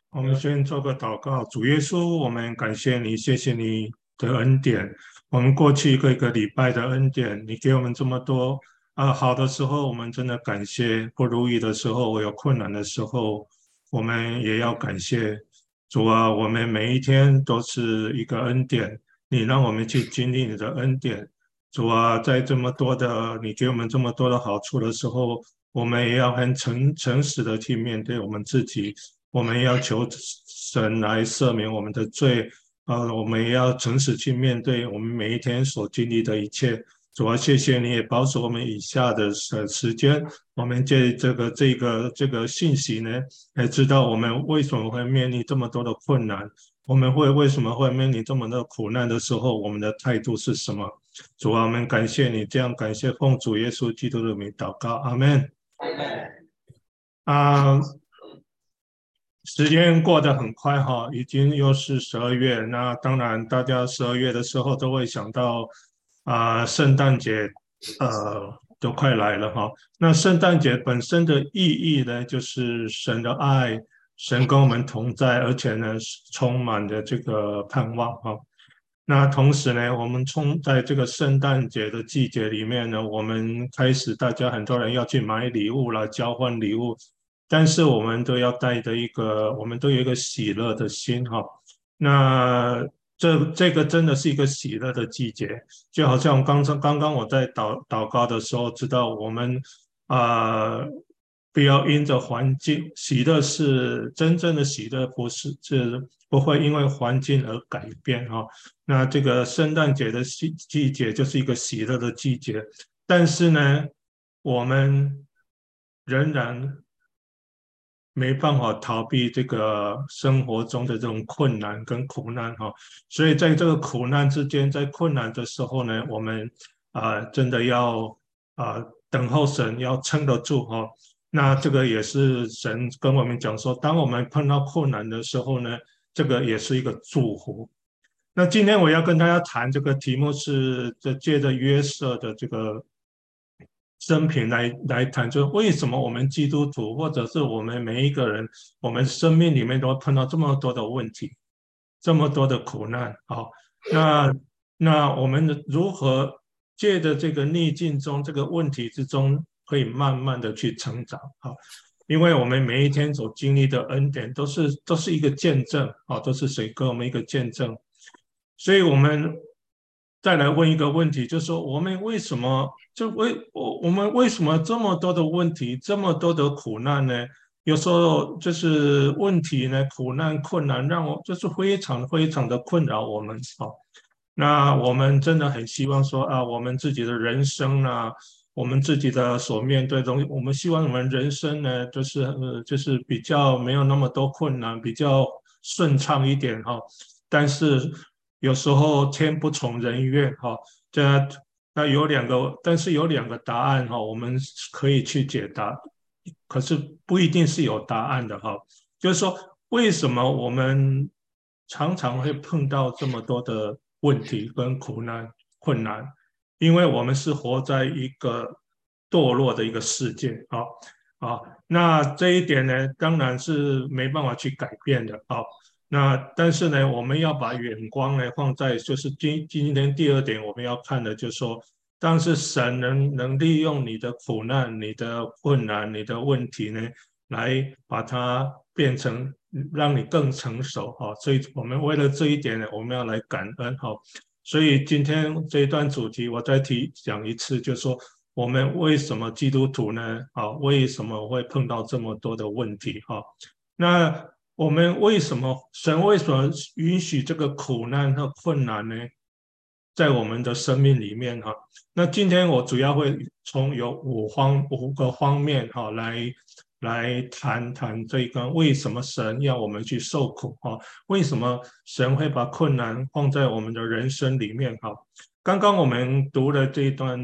我们先做个祷告。主耶稣，我们感谢你，谢谢你的恩典。我们过去一个一个礼拜的恩典，你给我们这么多好的时候，我们真的感谢；不如意的时候，我有困难的时候，我们也要感谢主啊。我们每一天都是一个恩典，你让我们去经历你的恩典。主啊，在这么多的你给我们这么多的好处的时候，我们也要很诚实的去面对我们自己。我们要求神来赦免我们的罪，我们也要诚实去面对我们每一天所经历的一切。主啊，谢谢你也保守我们以下的时间，我们借这个信息呢，来知道我们为什么会面临这么多的困难，我们为什么会面临这么多苦难的时候，我们的态度是什么？主啊，我们感谢你，这样感谢奉主耶稣基督的名祷告，阿门。啊，时间过得很快哈，已经又是12月。那当然，大家12月的时候都会想到圣诞节，都快来了哈。那圣诞节本身的意义呢，就是神的爱，神跟我们同在，而且呢，充满着这个盼望哈。那同时呢，我们在这个圣诞节的季节里面呢，我们开始大家很多人要去买礼物啦，交换礼物，但是我们都要带着我们都有一个喜乐的心哈。那这个真的是一个喜乐的季节，就好像刚刚我在祷告的时候，知道我们啊、不要因着环境，喜乐是真正的喜乐，是不会因为环境而改变哈。那这个圣诞节的季节就是一个喜乐的季节，但是呢，我们仍然没办法逃避这个生活中的这种困难跟苦难哈。所以在这个苦难之间，在困难的时候呢，我们真的要等候神，要撑得住哈。那这个也是神跟我们讲说，当我们碰到困难的时候呢，这个也是一个祝福。那今天我要跟大家谈这个题目是，借着约瑟的这个生平来谈，就是为什么我们基督徒，或者是我们每一个人，我们生命里面都会碰到这么多的问题，这么多的苦难。好，那我们如何借着这个逆境中，这个问题之中，可以慢慢的去成长？好，因为我们每一天所经历的恩典，都是一个见证，啊，都是谁给我们一个见证？所以我们再来问一个问题，就是说我们为什么我们为什么这么多的问题，这么多的苦难呢？有时候就是问题呢，苦难、困难，让我就是非常非常的困扰我们。好，那我们真的很希望说我们自己的人生呢，我们自己的所面对的东西，我们希望我们人生呢，就是比较没有那么多困难，比较顺畅一点哈。但是有时候天不从人愿哈，这那有两个，但是有两个答案哈，我们可以去解答，可是不一定是有答案的哈。就是说，为什么我们常常会碰到这么多的问题跟苦难、困难？因为我们是活在一个堕落的一个世界啊。那这一点呢，当然是没办法去改变的啊。那但是呢，我们要把眼光呢放在，就是今天第二点我们要看的，就是说，但是神能利用你的苦难、你的困难、你的问题呢，来把它变成让你更成熟哈。所以我们为了这一点呢，我们要来感恩哈。所以今天这一段主题我再讲一次，就是说我们为什么基督徒呢？为什么会碰到这么多的问题哈？那我们神为什么允许这个苦难和困难呢？在我们的生命里面哈。那今天我主要会从有五个方面哈来谈谈这个为什么神要我们去受苦哈？为什么神会把困难放在我们的人生里面哈？刚刚我们读的这一段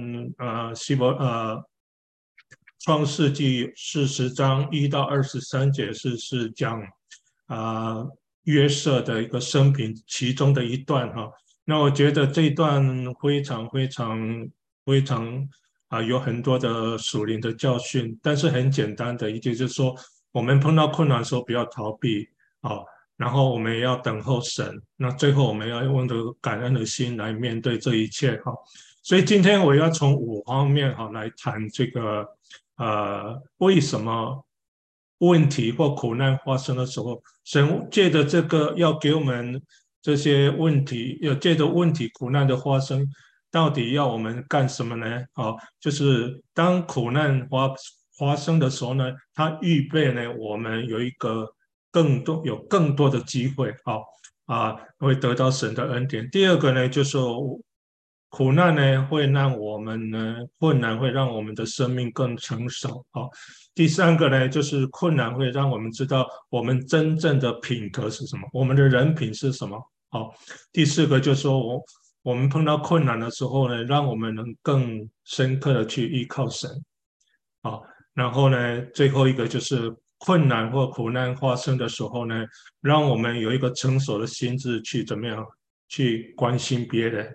创世纪40章1到23节是讲啊、约瑟的一个生平其中的一段哈。那我觉得这一段非常非常非常有很多的属灵的教训，但是很简单的一句就是说，我们碰到困难的时候不要逃避好，然后我们也要等候神，那最后我们要用着感恩的心来面对这一切哈。所以今天我要从5方面哈来谈这个为什么问题或苦难发生的时候，神借着这个要给我们这些问题，要借着问题苦难的发生，到底要我们干什么呢？好，就是当苦难发生的时候呢，他预备呢我们有一个更多的机会，好会得到神的恩典。第二个呢，就是说苦难呢会让我们呢困难会让我们的生命更成熟，好。第三个呢，就是困难会让我们知道我们真正的品格是什么，我们的人品是什么，好。第四个就是说我们碰到困难的时候呢，让我们能更深刻的去依靠神，好。然后呢，最后一个就是困难或苦难发生的时候呢，让我们有一个成熟的心智去怎么样去关心别人，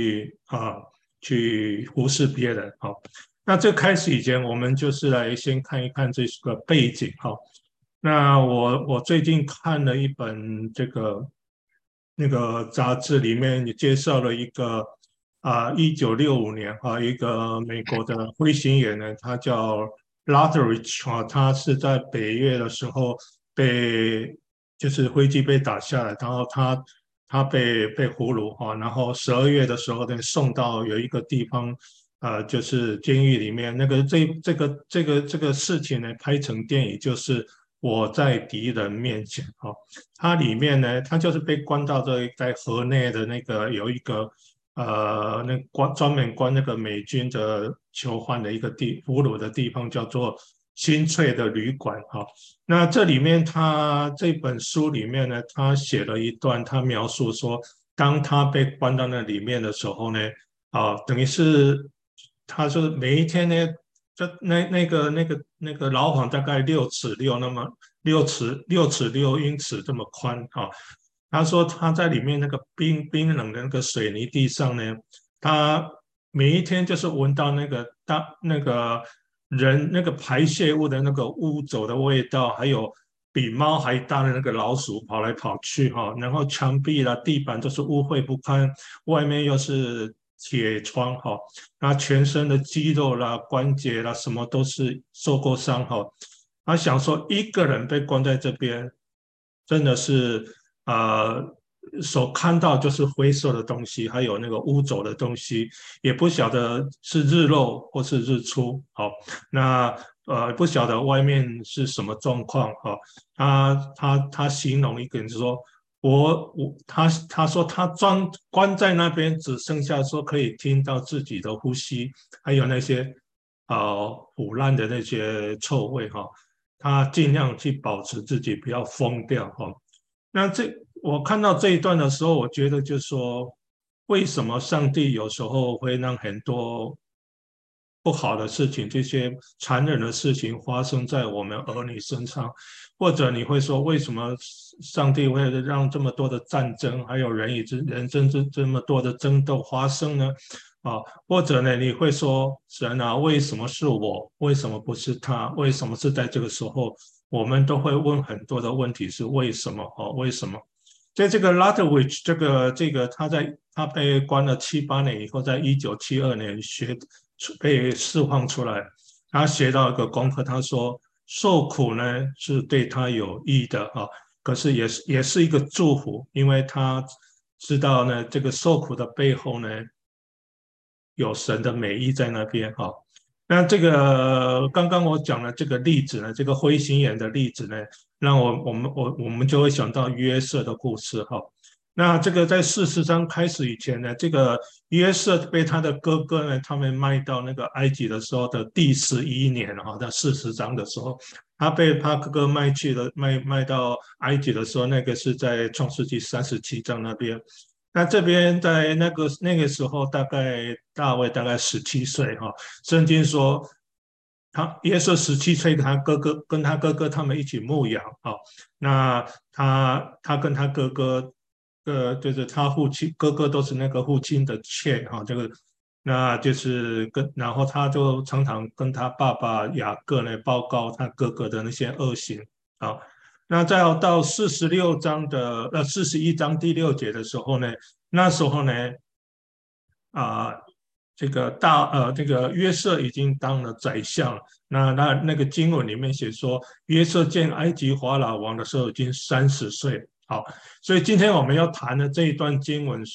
去忽视别人。好，那这开始以前，我们就是来先看一看这个背景。好，那我最近看了一本那个杂志，里面也介绍了一个1965年一个美国的飞行员呢，他叫 Lutherich 他是在北越的时候就是飞机被打下来，然后他被俘虏然后12月的时候呢送到有一个地方就是监狱里面，那个这个事情呢拍成电影，就是我在敌人面前它里面呢，他就是被关到在河内的那个有一个那专门关那个美军的囚犯的一个俘虏的地方，叫做新翠的旅馆那这里面他这本书里面呢，他写了一段，他描述说，当他被关到那里面的时候呢，等于是他说每一天呢，那个牢房大概6尺6，那么6尺6英尺这么宽他说他在里面那个冰冷的那个水泥地上呢，他每一天就是闻到那个人那个排泄物的那个污浊的味道，还有比猫还大的那个老鼠跑来跑去然后墙壁啦、地板都是污秽不堪，外面又是铁窗那全身的肌肉啦、关节啦什么都是受过伤他想说一个人被关在这边，真的是所看到就是灰色的东西，还有那个污浊的东西，也不晓得是日落或是日出那不晓得外面是什么状况他形容一个人就是说。他说他关在那边，只剩下说可以听到自己的呼吸，还有那些腐烂的那些臭味他尽量去保持自己不要疯掉那我看到这一段的时候，我觉得就是说，为什么上帝有时候会让很多不好的事情，这些残忍的事情发生在我们儿女身上？或者你会说，为什么上帝会让这么多的战争，还有人与人争这么多的争斗发生呢？或者呢，你会说，神啊，为什么是我？为什么不是他？为什么是在这个时候？我们都会问很多的问题，是为什么？为什么？在这个 Lutherwich 这个他被关了7、8年以后，在1972年被释放出来，他学到一个功课，他说受苦呢是对他有益的可是也是一个祝福，因为他知道呢这个受苦的背后呢有神的美意在那边那这个刚刚我讲的这个例子呢，这个灰心眼的例子呢，让我们就会想到约瑟的故事那这个在4章开始以前呢，这个约瑟被他的哥哥呢，他们卖到那个埃及的时候的第11年在40章的时候，他被他哥哥卖到埃及的时候，那个是在创世纪37章那边。那这边在那个时候，大卫大概17岁圣经说约瑟17岁，跟他哥哥他们一起牧羊那他跟他哥哥就是他父亲哥哥都是那个父亲的妾这个那就是然后他就常常跟他爸爸雅各呢报告他哥哥的那些恶行啊。 那再要到41章第6节的时候呢，那时候呢，啊、这个约瑟已经当了宰相了。那个经文里面写说，约瑟见埃及法老王的时候已经30岁。好，所以今天我们要谈的这一段经文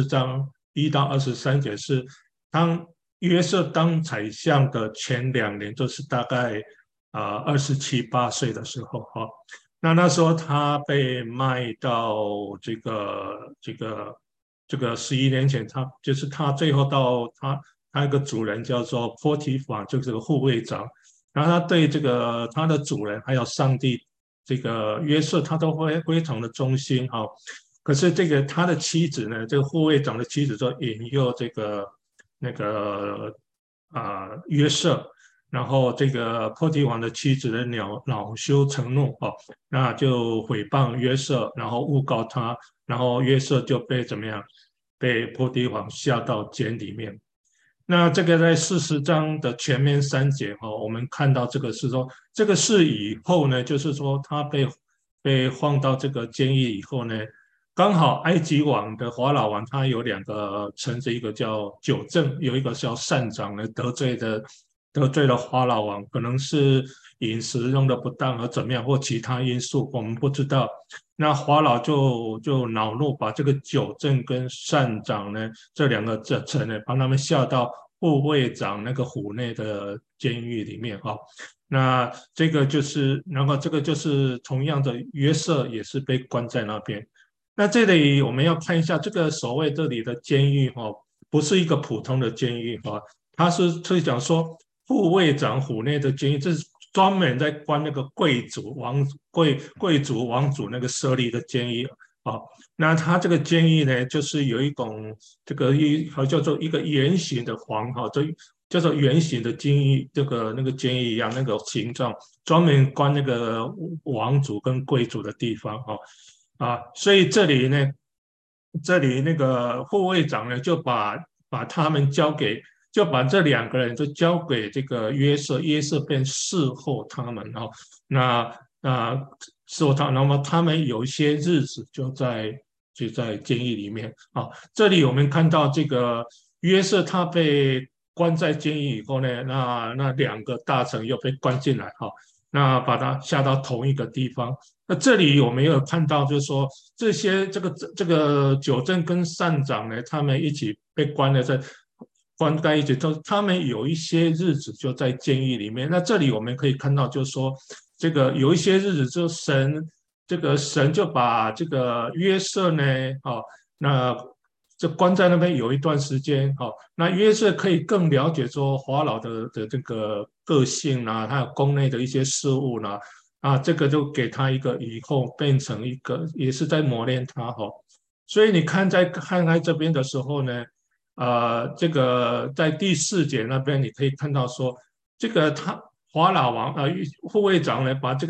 40章1到23节是当约瑟当宰相的前2年，就是大概27、28岁的时候。哈，那时候他被卖到这个11年前，他最后到他一个主人叫做波提法，就是这个护卫长，然后他对这个他的主人还有上帝这个约瑟，他都会非常的忠心哈。可是这个他的妻子呢，这个护卫长的妻子就引诱这个那个约瑟，然后这个波提王的妻子的恼羞成怒哦，那就诽谤约瑟，然后诬告他，然后约瑟就被怎么样？被波提王下到监里面。那这个在40章的前面3节哈，我们看到这个是说，这个是以后呢，就是说他被放到这个监狱以后呢，刚好埃及王的法老王他有2个臣子，一个叫九正，有一个叫善长呢，得罪了法老王，可能是饮食用的不当和怎么样，或其他因素，我们不知道。那法老就恼怒，把这个九正跟善长呢这2个臣呢，把他们下到护卫长那个府内的监狱里面啊。那这个就是，然后这个就是同样的约瑟也是被关在那边。那这里我们要看一下这个所谓这里的监狱哈，不是一个普通的监狱哈，它是讲说护卫长府内的监狱，这是专门在关那个贵族王主那个设立的监狱啊。那它这个监狱呢，就是有一种这个好叫做一个圆形的房哈，这叫做圆形的监狱，那个监狱一样那个形状，专门关那个王族跟贵族的地方哈。所以这里那个护卫长呢，就把他们就把这2个人就交给这个约瑟，约瑟便侍候他们哦。那侍候他，那么他们有一些日子就在监狱里面啊。这里我们看到这个约瑟他被关在监狱以后呢，那2个大臣又被关进来哈，那把他下到同一个地方。那这里我们有看到，就是说这个九正跟善长呢，他们一起被关在一起，他们有一些日子就在监狱里面。那这里我们可以看到，就是说这个有一些日子，就神就把这个约瑟呢，那就关在那边有一段时间，那约瑟可以更了解说法老的这个个性啦，还有宫内的一些事务啦。这个就给他一个以后变成一个，也是在磨练他哈。所以你看，在看开这边的时候呢，这个在第4节那边你可以看到说，这个法老王护卫长呢，把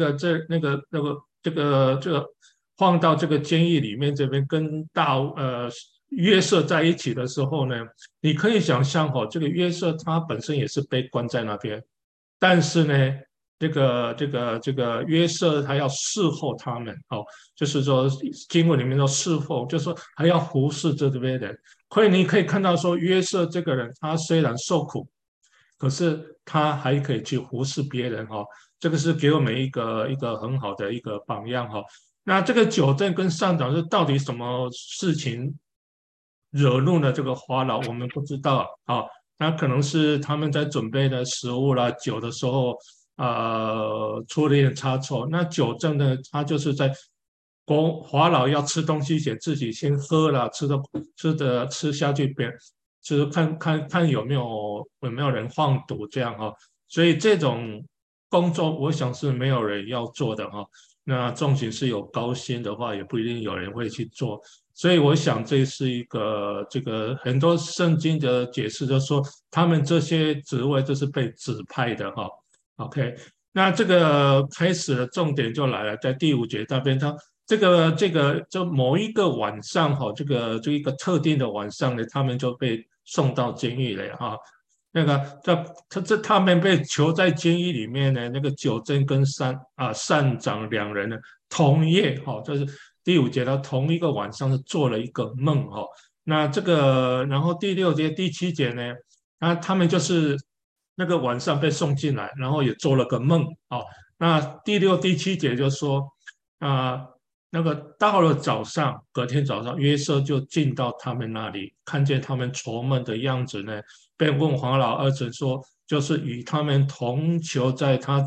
这个放到这个监狱里面这边跟约瑟在一起的时候呢，你可以想象这个约瑟他本身也是被关在那边，但是呢。这个约瑟他要侍候他们就是说经文里面说侍候，就是说还要服侍这边人。所以你可以看到说约瑟这个人，他虽然受苦，可是他还可以去服侍别人这个是给我们一个很好的一个榜样那这个九正跟上长是到底什么事情惹怒了这个法老，我们不知道那可能是他们在准备的食物啦、酒的时候。出了一点差错。那九正呢，他就是在法老要吃东西前，自己先喝了，吃下去，就是看有没有人放毒这样所以这种工作，我想是没有人要做的那纵使是有高薪的话，也不一定有人会去做。所以我想这是一个这个很多圣经的解释，就说他们这些职位就是被指派的OK，那这个开始的重点就来了，在第5节那边，他就某一个晚上就一个特定的晚上呢，他们就被送到监狱了那个他们被囚在监狱里面呢，那个九正跟善长两人呢，同夜就是第5节他同一个晚上是做了一个梦那这个然后第6节第7节呢，他们就是那个晚上被送进来，然后也做了个梦那第6、第7节就说啊。那个到了早上，隔天早上，约瑟就进到他们那里，看见他们愁闷的样子呢，便问法老儿子说：“就是与他们同囚在他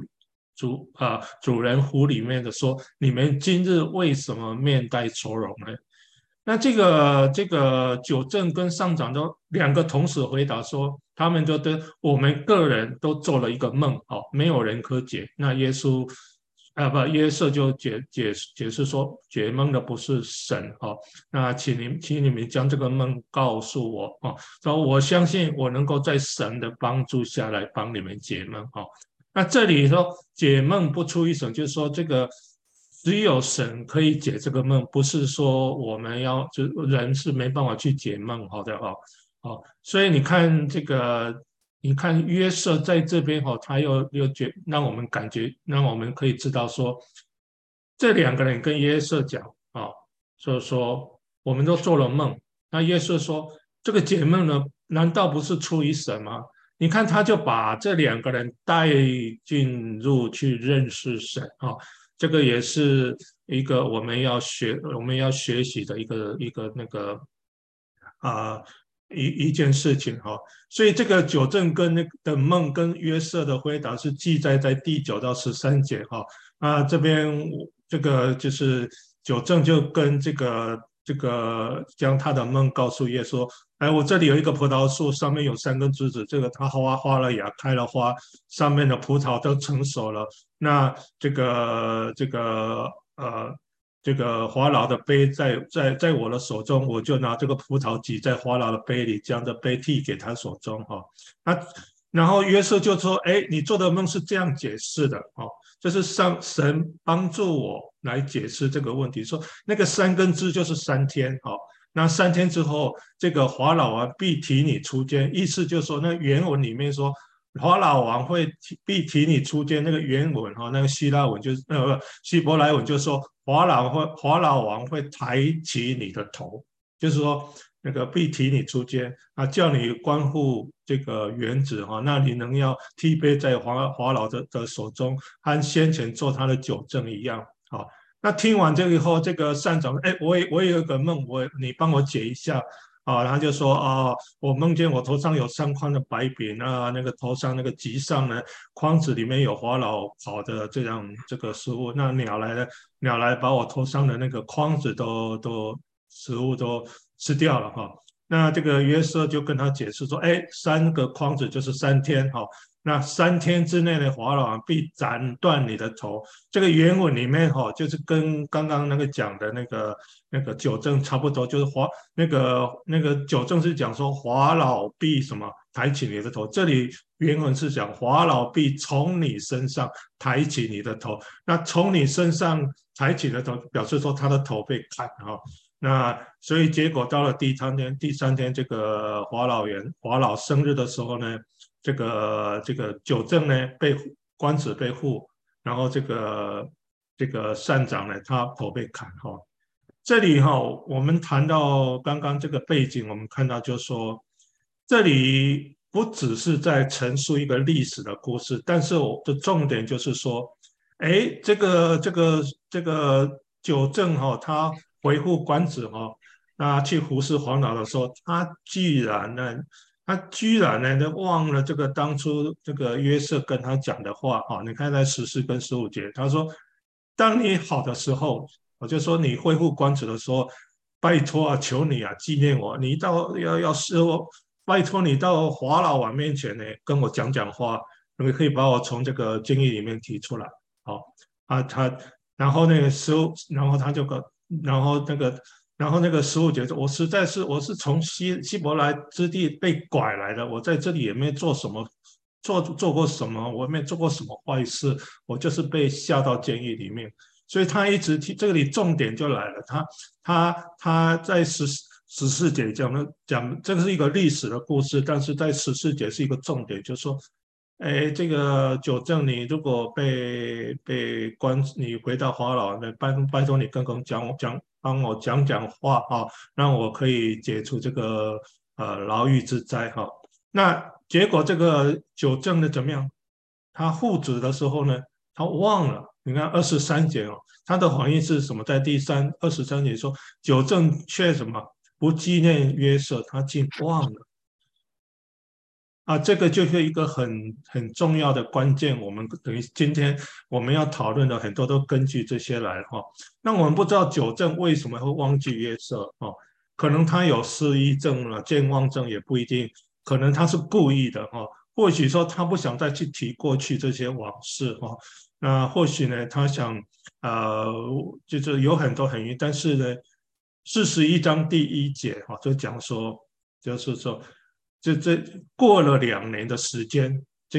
主人府里面的说，你们今日为什么面带愁容呢？”那这个九正跟上长都两个同时回答说，他们我们个人都做了一个梦，没有人可解。那约瑟就解释说，解梦的不是神那请你们将这个梦告诉我说我相信我能够在神的帮助下来帮你们解梦那这里说解梦不出一神，就是说这个只有神可以解这个梦，不是说我们人是没办法去解梦好的所以你看这个，你看约瑟在这边他又让我们感觉，让我们可以知道说，这两个人跟约瑟讲就是说我们都做了梦，那约瑟说这个解梦呢，难道不是出于神吗？你看，他就把这两个人带进入去认识神这个也是一个我们要学习的一个那个啊、一件事情所以这个九正跟那个的梦跟约瑟的回答是记载在第9到13节这边这个就是九正就跟这个将他的梦告诉耶稣，哎，我这里有一个葡萄树，上面有3根枝子，这个它花了芽，开了花，上面的葡萄都成熟了。那这个法老的杯在我的手中，我就拿这个葡萄挤在法老的杯里，将这杯递给他手中那然后约瑟就说：“哎，你做的梦是这样解释的就是神帮助我来解释这个问题，说那个3根枝就是3天那3天之后，这个法老王必提你出监，意思就是说，那原文里面说法老王必提你出监，那个原文那个希腊文就是希伯来文就是说法老王会抬起你的头，就是说那个必提你出监叫你关护这个原子那你能要提杯在法老的手中，和先前做他的酒政一样那听完这个以后，这个善长哎，我也有个梦，你帮我解一下然后就说我梦见我头上有3筐的白饼那个头上那个棘上呢，筐子里面有法老烤的这个食物，那鸟来把我头上的那个筐子食物都吃掉了那这个约瑟就跟他解释说，哎，3个筐子就是3天那3天之内的法老王必斩断你的头。这个原文里面就是跟刚刚那个讲的那个九正差不多，就是那个九正是讲说法老必什么抬起你的头，这里原文是讲法老必从你身上抬起你的头。那从你身上抬起的头，表示说他的头被砍那所以结果到了第3天，这个法老生日的时候呢，这个九正呢官职被缚，然后这个善长呢他头被砍这里我们谈到刚刚这个背景，我们看到就是说，这里不只是在陈述一个历史的故事，但是我的重点就是说，哎，这个九正他维护官职那去服侍黄老的时候，他居然呢忘了这个当初这个约瑟跟他讲的话你看在14跟15节，他说：“当你好的时候，我就说你恢复官职的时候，拜托求你纪念我，你到要是我，拜托你到法老王面前呢，跟我讲讲话，你可以把我从这个监狱里面提出来。”好他然后那个时候，然后他就个，然后那个。然后那个15节说，我是从希伯来之地被拐来的，我在这里也没做什么，做过什么，我没做过什么坏事，我就是被下到监狱里面。所以他一直提这里重点就来了，他在 14节讲，这个是一个历史的故事，但是在14节是一个重点，就是说，哎，这个九正你如果被关，你回到法老那拜托你帮我讲话啊，让我可以解除这个牢狱之灾哈。那结果这个九正的怎么样？他复职的时候呢，他忘了。你看23节哦，他的反应是什么？在23节说，九正却什么不纪念约瑟，他竟忘了。啊，这个就是一个很重要的关键。我们等于今天我们要讨论的很多都根据这些来哈。那我们不知道九正为什么会忘记约瑟哦，可能他有失忆症了，健忘症也不一定，可能他是故意的哈。或许说他不想再去提过去这些往事哈。那或许呢，他想呃，就是有很多很因，但是呢，41章第1节哈，就讲说，就是说。这过了2年的时间，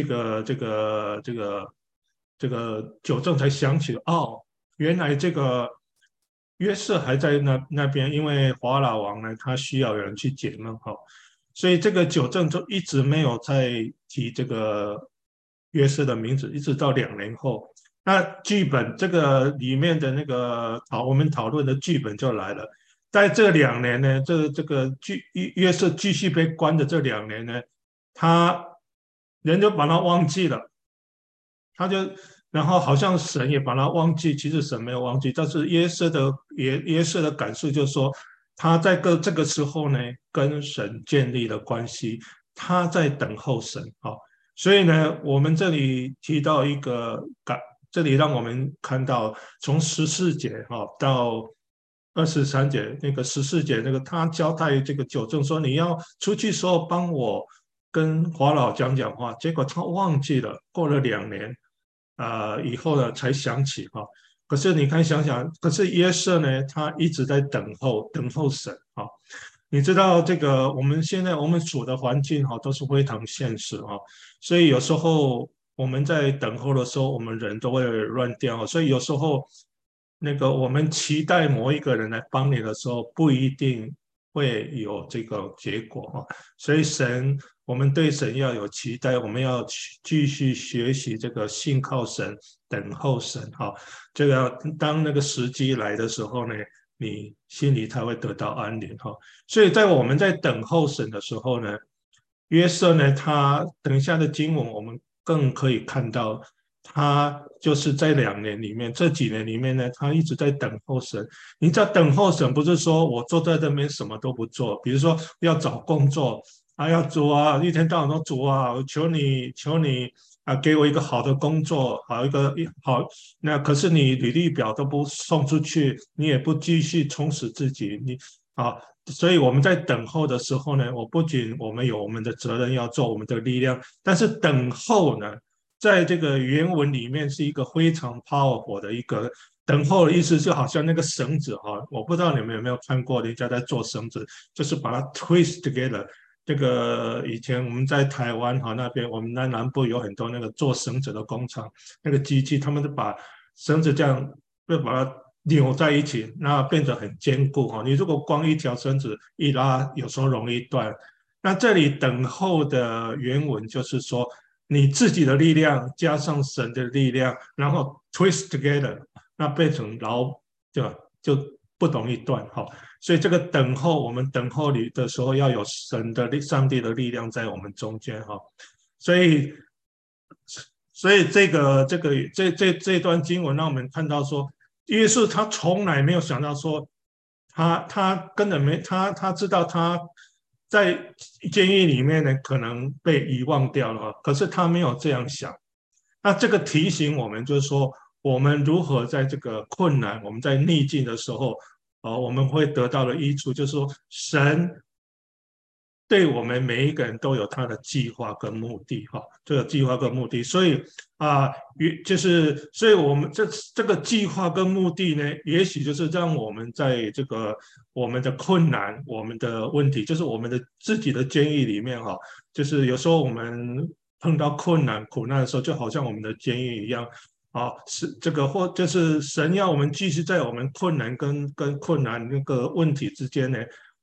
这个九正才想起哦，原来这个约瑟还在那边，因为法老王呢，他需要有人去解闷哈，所以这个九正就一直没有再提这个约瑟的名字，一直到2年后，那剧本这个里面的那个我们讨论的剧本就来了。在这2年呢，这个约瑟继续被关的这2年呢，他人就把他忘记了，他就然后好像神也把他忘记，其实神没有忘记，但是约瑟的感受就是说，他在这个时候呢，跟神建立了关系，他在等候神啊、所以呢，我们这里提到一个这里让我们看到从14节到23节，那个14节那个他交代这个九正说你要出去说帮我跟法老讲话，结果他忘记了，过了2年以后呢才想起哈。可是你看想想，可是约瑟呢，他一直在等候神啊。你知道这个，我们现在我们处的环境哈都是非常现实哈，所以有时候我们在等候的时候，我们人都会乱掉，所以有时候那个我们期待某一个人来帮你的时候，不一定会有这个结果哈。所以我们对神要有期待，我们要继续学习这个信靠神、等候神哈。这个当那个时机来的时候呢，你心里才会得到安宁哈。所以在我们在等候神的时候呢，约瑟呢，他等一下的经文我们更可以看到，他就是在2年里面，这几年里面呢，他一直在等候神。你在等候神，不是说我坐在这边什么都不做，比如说要找工作要主啊，一天到晚都主啊，求你求你给我一个好的工作，好，那可是你履历表都不送出去，你也不继续充实自己，啊，所以我们在等候的时候呢，不仅我们有我们的责任要做我们的力量，但是等候呢，在这个原文里面是一个非常 powerful 的一个等候的意思，就好像那个绳子哈，我不知道你们有没有看过人家在做绳子，就是把它 twist together。这个以前我们在台湾那边，我们南部有很多那个做绳子的工厂，那个机器他们就把绳子这样就把它扭在一起，那变得很坚固哈。你如果光一条绳子一拉，有时候容易断。那这里等候的原文就是说，你自己的力量加上神的力量，然后 twist together，那变成牢，对吧？就不容易断哈。所以这个等候，我们等候你的时候，要有上帝的力量在我们中间哈。所以，这段经文让我们看到说，耶稣他从来没有想到说，他根本没他知道他在监狱里面呢可能被遗忘掉了，可是他没有这样想。那这个提醒我们就是说，我们如何在这个困难、我们在逆境的时候，我们会得到的益处，就是说神对我们每一个人都有他的计划跟目的，这个计划跟目的，所以所以我们这个计划跟目的呢，也许就是让我们在这个我们的困难、我们的问题，就是我们的自己的监狱里面就是有时候我们碰到困难、苦难的时候，就好像我们的监狱一样。是这个或就是神要我们继续在我们困难跟困难那个问题之间呢，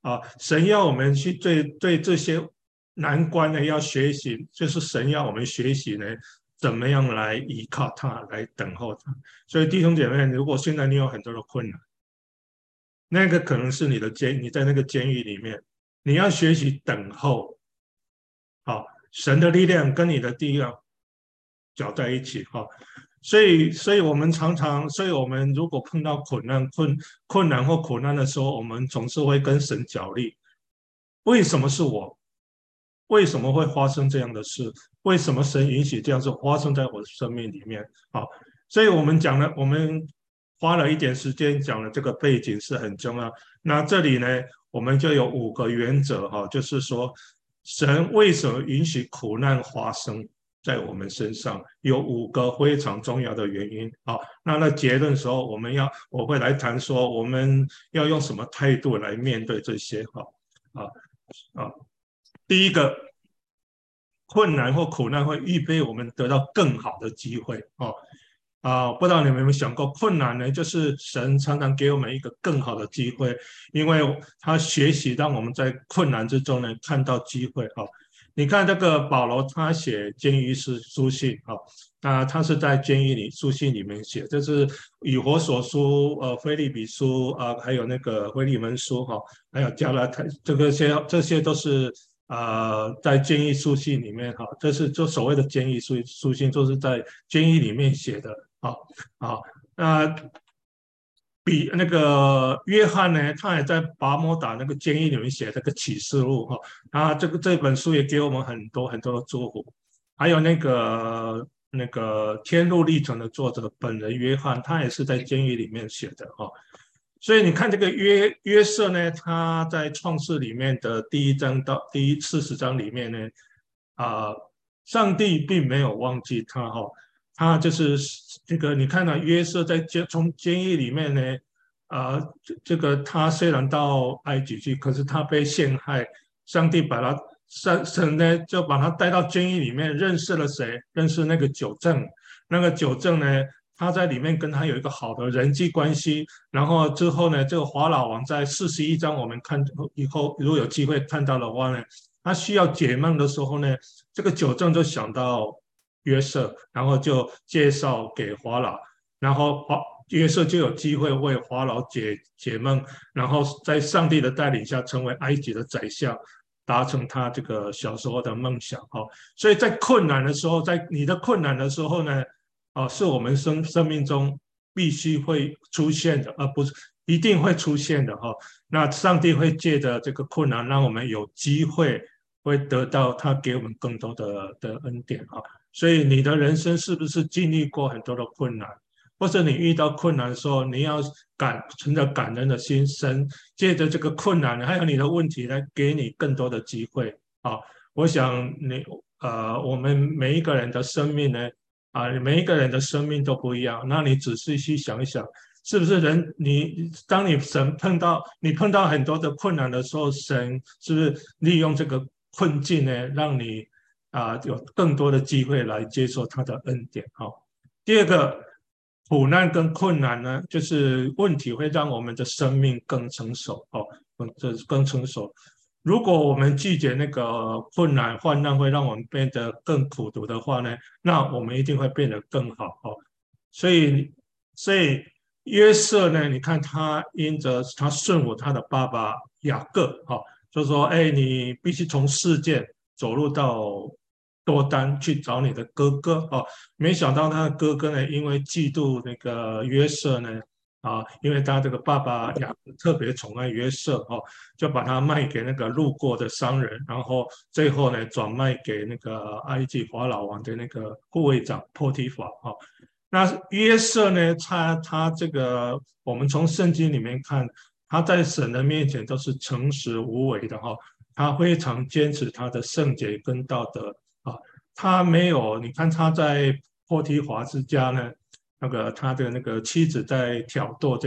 神要我们去对这些难关呢要学习，就是神要我们学习呢怎么样来依靠他，来等候他。所以弟兄姐妹，如果现在你有很多的困难，那个可能是你在那个监狱里面，你要学习等候。神的力量跟你的力量搅在一起。所以我们常常，所以我们如果碰到困难或苦难的时候，我们总是会跟神角力：为什么是我？为什么会发生这样的事？为什么神允许这样子发生在我的生命里面？所以我们花了一点时间讲了这个背景是很重要。那这里呢，我们就有5个原则就是说，神为什么允许苦难发生在我们身上？有5个非常重要的原因。那结论的时候，我会来谈说，我们要用什么态度来面对这些。啊啊，第一个，困难或苦难会预备我们得到更好的机会。不知道你们有没有想过，困难呢，就是神常常给我们一个更好的机会，因为他学习让我们在困难之中呢看到机会。你看这个保罗，他写监狱书信。他是在监狱里书信里面写，这是以弗所书、腓立比书还有那个腓利门书还有加拉太，这些都是在监狱书信里面这是就所谓的监狱书信，就是在监狱里面写的。那比那个约翰呢，他也在拔摩岛那个监狱里面写这个启示录。这本书也给我们很多很多的祝福。还有那个天路历程的作者本人约翰，他也是在监狱里面写的。所以你看这个约瑟呢，他在创世里面的第1章到第40章里面呢，上帝并没有忘记他。他就是这个，你看到约瑟从监狱里面呢，这个他虽然到埃及去，可是他被陷害，上帝把他神呢就把他带到监狱里面，认识了谁？认识那个九正。那个九正呢，他在里面跟他有一个好的人际关系。然后之后呢，这个法老王在41章，我们看以后如果有机会看到的话呢，他需要解梦的时候呢，这个九正就想到约瑟，然后就介绍给法老，然后约瑟就有机会为法老解梦，然后在上帝的带领下成为埃及的宰相，达成他这个小时候的梦想。所以在困难的时候，在你的困难的时候呢，是我们生命中必须会出现的，而不是一定会出现的。那上帝会借着这个困难，让我们有机会会得到他给我们更多的恩典。所以你的人生是不是经历过很多的困难，或者你遇到困难的时候，你要存着感恩的心，神借着这个困难还有你的问题来给你更多的机会。我想我们每一个人的生命呢，每一个人的生命都不一样，那你仔细去想一想，是不是当你碰到很多的困难的时候，神是不是利用这个困境呢，让你有更多的机会来接受他的恩典。第二个，苦难跟困难呢，就是问题会让我们的生命更成熟。这更成熟。如果我们拒绝那个困难患难，会让我们变得更苦毒的话呢，那我们一定会变得更好。所以，所以约瑟呢，你看他因着他顺服他的爸爸雅各。就说，哎，你必须从世界走入到多丹去找你的哥哥。没想到他的哥哥呢，因为嫉妒那个约瑟呢，因为他这个爸爸雅各特别宠爱约瑟。就把他卖给那个路过的商人，然后最后呢转卖给那个埃及法老王的那个护卫长波提法。那约瑟呢，他这个我们从圣经里面看，他在神的面前都是诚实无伪的。他非常坚持他的圣洁跟道德。他没有，你看他在波提华之家呢，他的那个妻子在挑逗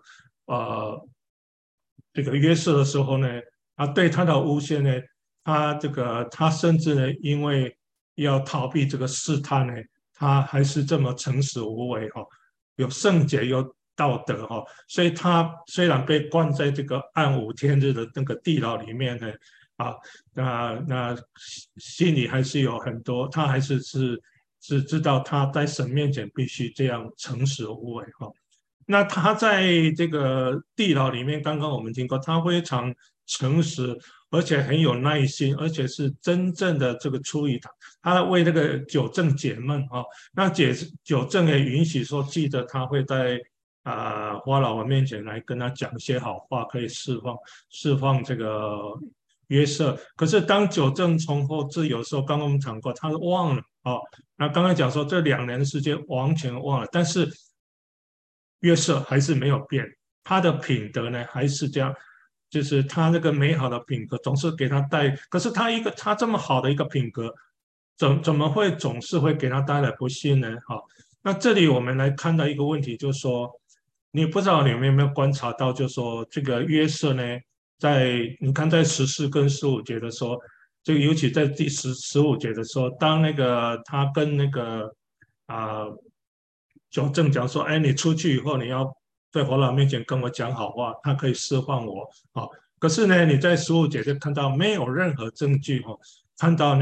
这个约瑟的时候呢，对他的诬陷呢，他甚至呢，因为要逃避这个试探呢，他还是这么诚实无为。有圣洁， 道德哈，所以他虽然被关在这个暗无天日的那个地牢里面呢，啊，那心里还是有很多，他还是知道他在神面前必须这样诚实无伪哈。那他在这个地牢里面，刚刚我们听过，他非常诚实，而且很有耐心，而且是真正的这个出于他为那个九正解闷啊。那九正也允许说，记得他会在花老王面前来跟他讲一些好话，可以释放这个约瑟。可是当九正重获自由的时候，刚刚我们讲过，他忘了哦。那刚刚讲说这2年的时间完全忘了，但是约瑟还是没有变，他的品德呢还是这样，就是他那个美好的品格总是给他带，可是他这么好的一个品格，怎么会总是会给他带来不幸呢？好，那这里我们来看到一个问题，就是说，你不知道你们有没有观察到，就是说这个约瑟呢，你看在14跟15节的时候，这个尤其在第15节的时候，当那个他跟那个啊、就正讲说，哎，你出去以后，你要在法老面前跟我讲好话，他可以释放我啊。可是呢，你在15节就看到没有任何证据哈，看到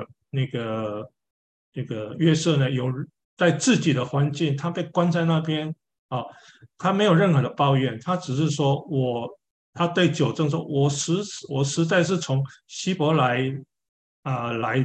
那个约瑟呢，有在自己的环境，他被关在那边啊，他没有任何的抱怨，他只是说他对九正说，我实在是从希伯来来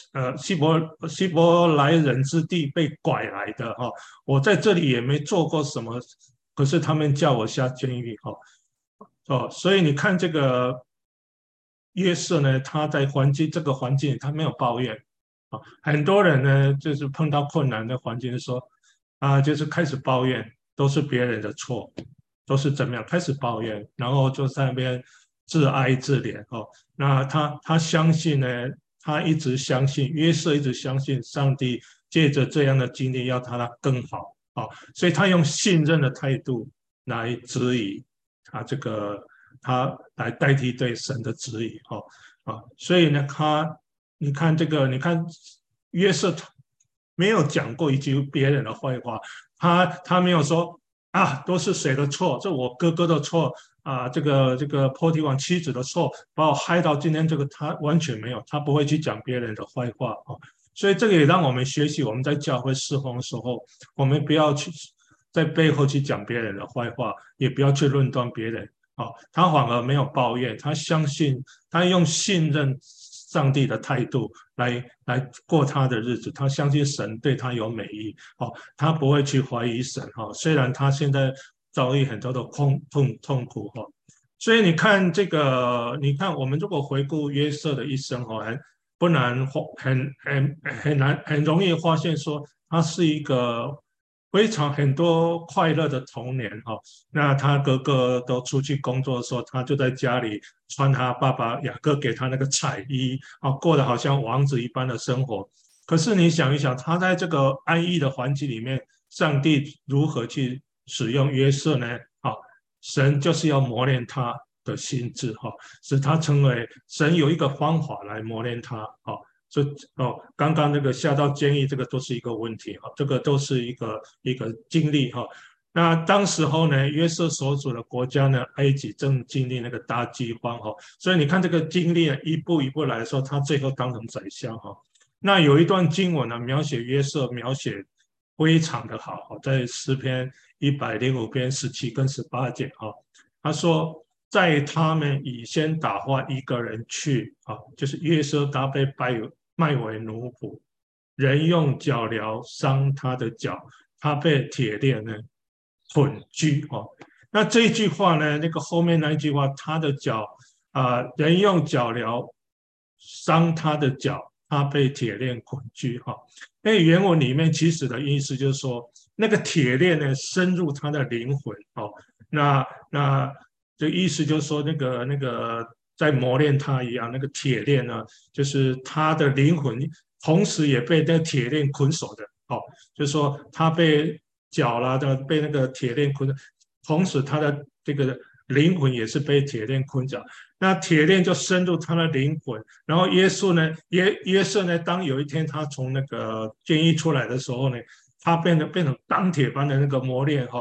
希伯来人之地被拐来的哈、我在这里也没做过什么，可是他们叫我下监狱哈、所以你看这个约瑟呢，他在这个环境他没有抱怨啊，很多人呢就是碰到困难的环境说就是开始抱怨，都是别人的错，都是怎么样，开始抱怨，然后就在那边自哀自怜哦。那他相信呢，他一直相信，约瑟一直相信上帝借着这样的经历要他更好啊、所以他用信任的态度来指引他来代替对神的指引所以呢，你看这个，你看约瑟没有讲过一句别人的坏话，他没有说都是谁的错，这我哥哥的错这个波提王妻子的错，把我害到今天这个，他完全没有，他不会去讲别人的坏话所以这个也让我们学习，我们在教会侍奉的时候，我们不要去在背后去讲别人的坏话，也不要去论断别人他反而没有抱怨，他相信，他用信任上帝的态度来过他的日子，他相信神对他有美意他不会去怀疑神虽然他现在遭遇很多的痛苦所以你看这个，你看我们如果回顾约瑟的一生不难很容易发现说他是一个非常很多快乐的童年那他哥哥都出去工作的时候，他就在家里穿他爸爸雅各给他那个彩衣过得好像王子一般的生活。可是你想一想，他在这个安逸的环境里面，上帝如何去使用约瑟呢？神就是要磨练他的心智使他成为神有一个方法来磨练他所以刚刚那个下到监狱，这个都是一个问题这个都是一个经历那当时候呢，约瑟所属的国家呢，埃及正经历那个大饥荒所以你看这个经历一步一步来的时候，他最后当成宰相那有一段经文呢，描写约瑟，描写非常的好在诗篇105篇17跟18节他说在他们以先打发一个人去就是约瑟他被卖为奴仆，人用脚镣伤他的脚，他被铁链呢捆拘那这一句话呢，那个后面那一句话，他的脚人用脚镣伤他的脚，他被铁链捆拘那原文里面其实的意思就是说，那个铁链呢深入他的灵魂那这意思就是说，那个在磨练他一样，那个铁链呢，就是他的灵魂，同时也被那个铁链捆锁的就是说他被脚啦的被那个铁链捆，同时他的这个灵魂也是被铁链捆着。那铁链就深入他的灵魂，然后约瑟呢，当有一天他从那个监狱出来的时候呢，他变成钢铁般的那个磨练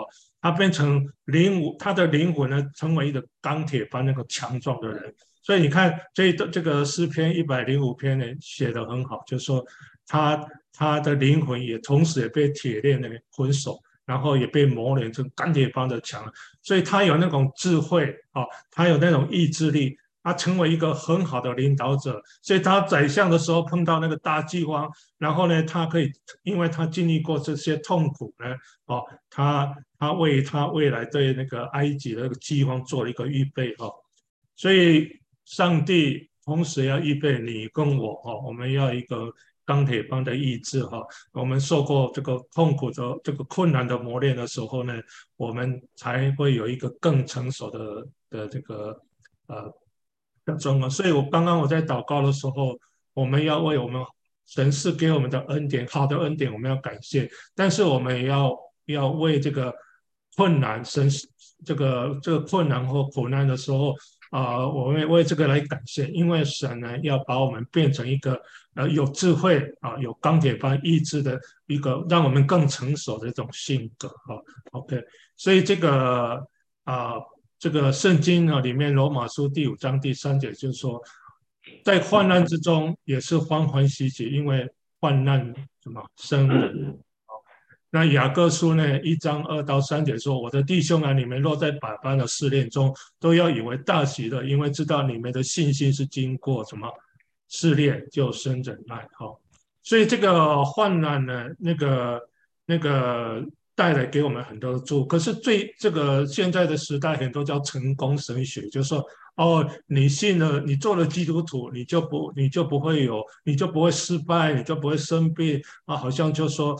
他变成他的灵魂呢，成为一个钢铁般那个强壮的人。所以你看这个诗篇105篇呢写得很好，就是说他的灵魂也同时也被铁链呢捆锁，然后也被磨练成钢铁般的强，所以他有那种智慧啊，他有那种意志力，他成为一个很好的领导者。所以他宰相的时候碰到那个大饥荒，然后呢，他可以因为他经历过这些痛苦呢，哦，他为他未来对那个埃及的那个饥荒做了一个预备哈、哦，所以上帝同时要预备你跟我哈、哦，我们要一个钢铁般的意志哈、哦，我们受过这个痛苦的这个困难的磨练的时候呢，我们才会有一个更成熟的这个呃的状况。所以我刚刚我在祷告的时候，我们要为我们神赐给我们的恩典，好的恩典，我们要感谢，但是我们也要为这个困难，这个困难或苦难的时候，我们为这个来感谢，因为神呢要把我们变成一个有智慧有钢铁般意志的一个，让我们更成熟的一种性格OK，所以啊、这个圣经呢里面罗马书第5章第3节就是说，在患难之中也是欢欢喜喜，因为患难什么生人。那雅各书呢1章2到3节说：“我的弟兄啊，你们若在百般的试炼中，都要以为大喜乐，因为知道你们的信心是经过什么试炼，就生忍耐。”好，所以这个患难呢，那个带来给我们很多的祝福。可是这个现在的时代，很多叫成功神学，就是说哦，你信了，你做了基督徒，你就不会失败，你就不会生病啊，好像就说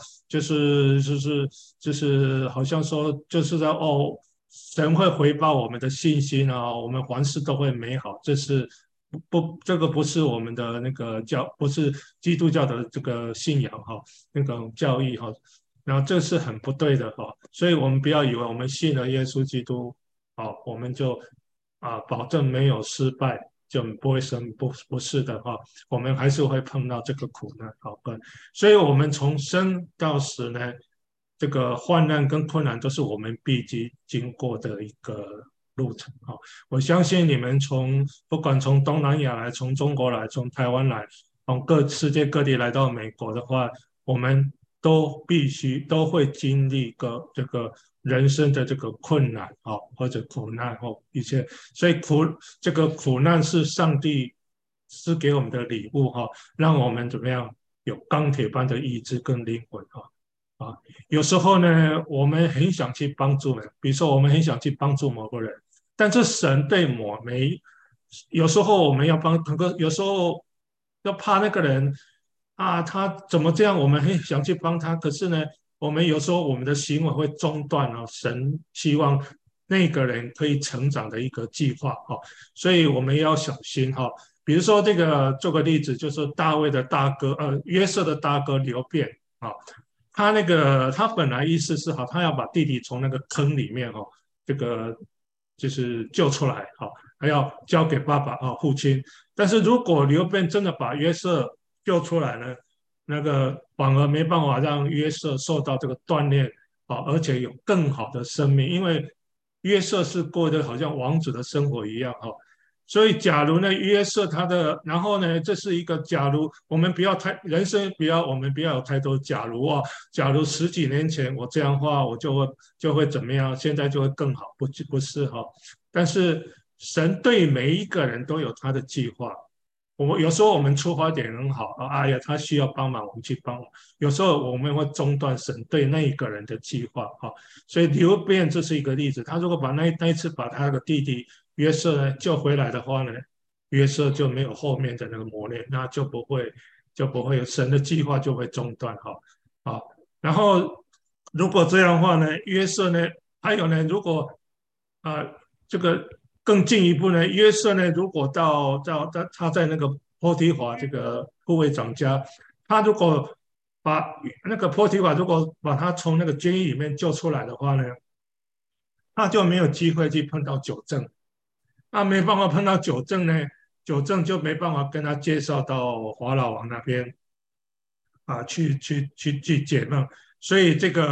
就是好像说就是在哦，神会回报我们的信心啊，我们凡事都会美好，这是这个不是我们的那个不是基督教的这个信仰哈，那种教义哈，然后这是很不对的哈，所以我们不要以为我们信了耶稣基督，好，我们就保证没有失败，就不会不是的哈，我们还是会碰到这个苦难，好吧？所以我们从生到死呢，这个患难跟困难都是我们必经过的一个路程啊。我相信你们不管从东南亚来，从中国来，从台湾来，从世界各地来到美国的话，我们都会经历这个人生的这个困难或者苦难一些，所以这个苦难是上帝赐给我们的礼物让我们怎么样有钢铁般的意志跟灵魂有时候呢，我们很想去帮助人，比如说我们很想去帮助某个人，但是神对有时候我们要帮，可有时候要怕那个人他怎么这样，我们很想去帮他，可是呢，有时候我们的行为会中断神希望那个人可以成长的一个计划所以我们要小心比如说做个例子，就是大卫的大哥，约瑟的大哥流便啊。他本来意思是他要把弟弟从那个坑里面这个就是救出来还要交给爸爸父亲。但是如果刘辩真的把约瑟救出来呢，那个反而没办法让约瑟受到这个锻炼而且有更好的生命，因为约瑟是过得好像王子的生活一样所以，假如呢，约瑟然后呢，这是一个假如，我们不要人生我们不要有太多假如假如十几年前我这样的话，我就会怎么样，现在就会更好，不是但是神对每一个人都有他的计划。有时候我们出发点很好哎呀，他需要帮忙，我们去帮忙。有时候我们会中断神对那一个人的计划所以流辩这是一个例子，他如果那一次把他的弟弟约瑟呢救回来的话呢，约瑟就没有后面的那个磨练，那就不会有神的计划就会中断然后如果这样的话呢，约瑟呢，还有呢，如果啊、这个更进一步呢，约瑟呢，如果他在那个波提华这个护卫长家，他如果把那个波提华如果把他从那个监狱里面救出来的话呢，他就没有机会去碰到九正。那没办法碰到九正呢，九正就没办法跟他介绍到法老王那边去解梦，所以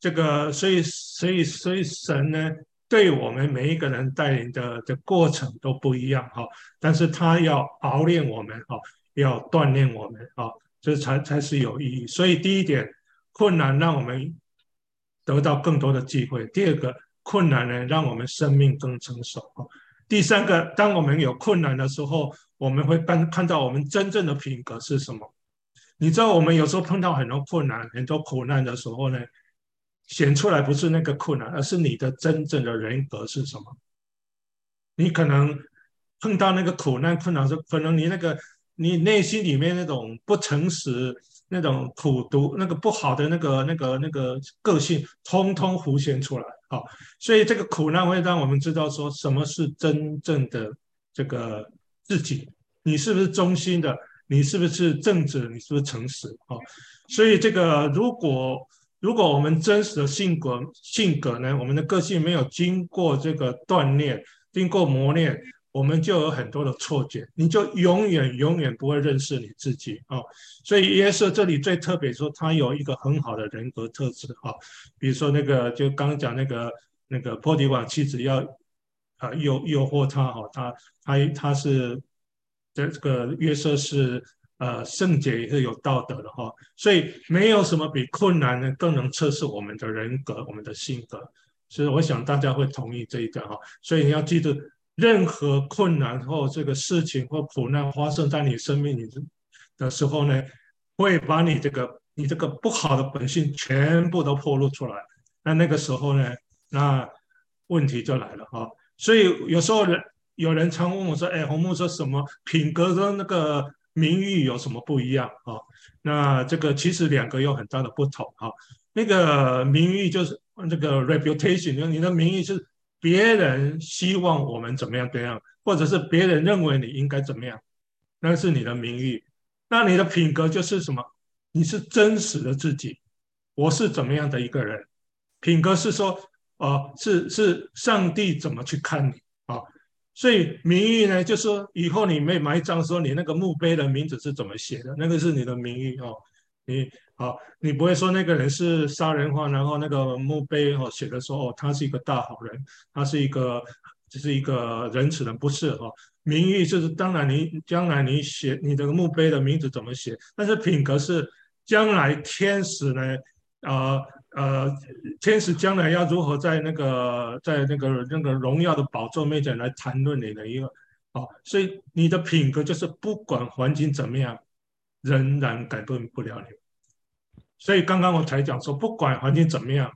所以神呢，对我们每一个人带领的过程都不一样哈，但是他要熬练我们哈，要锻炼我们啊，这才是有意义。所以第一点，困难让我们得到更多的机会；第二个，困难呢让我们生命更成熟啊；第三个，当我们有困难的时候，我们会看到我们真正的品格是什么。你知道，我们有时候碰到很多困难、很多苦难的时候呢，显出来不是那个困难，而是你的真正的人格是什么。你可能碰到那个苦难困难时，可能你内心里面那种不诚实、那种苦毒、那个不好的那个个性，通通浮现出来。好，所以这个苦难会让我们知道说什么是真正的这个自己，你是不是忠心的，你是不是正直，你是不是诚实？啊，所以这个如果我们真实的性格呢，我们的个性没有经过这个锻炼。经过磨练，我们就有很多的错觉，你就永远不会认识你自己啊、哦。所以耶稣这里最特别说，他有一个很好的人格特质啊、哦，比如说那个就刚刚讲那个波提瓦妻子要诱惑他哈、哦，他是这个约瑟是圣洁也是有道德的哈、哦，所以没有什么比困难呢更能测试我们的人格、我们的性格。所以我想大家会同意这一点哈。所以你要记住，任何困难或这个事情或苦难发生在你生命里的时候呢，会把你这个不好的本性全部都暴露出来。那个时候呢，那问题就来了哈。所以有时候有人常问我说：“哎，红木说什么品格跟那个名誉有什么不一样啊？”那这个其实两个有很大的不同哈。那个名誉就是这个 reputation，就是你的名誉是别人希望我们怎么样怎样，或者是别人认为你应该怎么样，那是你的名誉。那你的品格就是什么？你是真实的自己，我是怎么样的一个人？品格是说，是上帝怎么去看你啊？所以名誉呢，就是说以后你埋葬的时候，你那个墓碑的名字是怎么写的？那个是你的名誉哦。你好，你不会说那个人是杀人犯，然后那个墓碑写的说他是一个大好人，他是一个仁慈人，不是哈、名誉就是当然你将来你写你的墓碑的名字怎么写，但是品格是将来天使呢，呃呃，天使将来要如何在那个荣耀的宝座面前来谈论你的一个所以你的品格就是不管环境怎么样，仍然改变不了你。所以刚刚我才讲说，不管环境怎么样，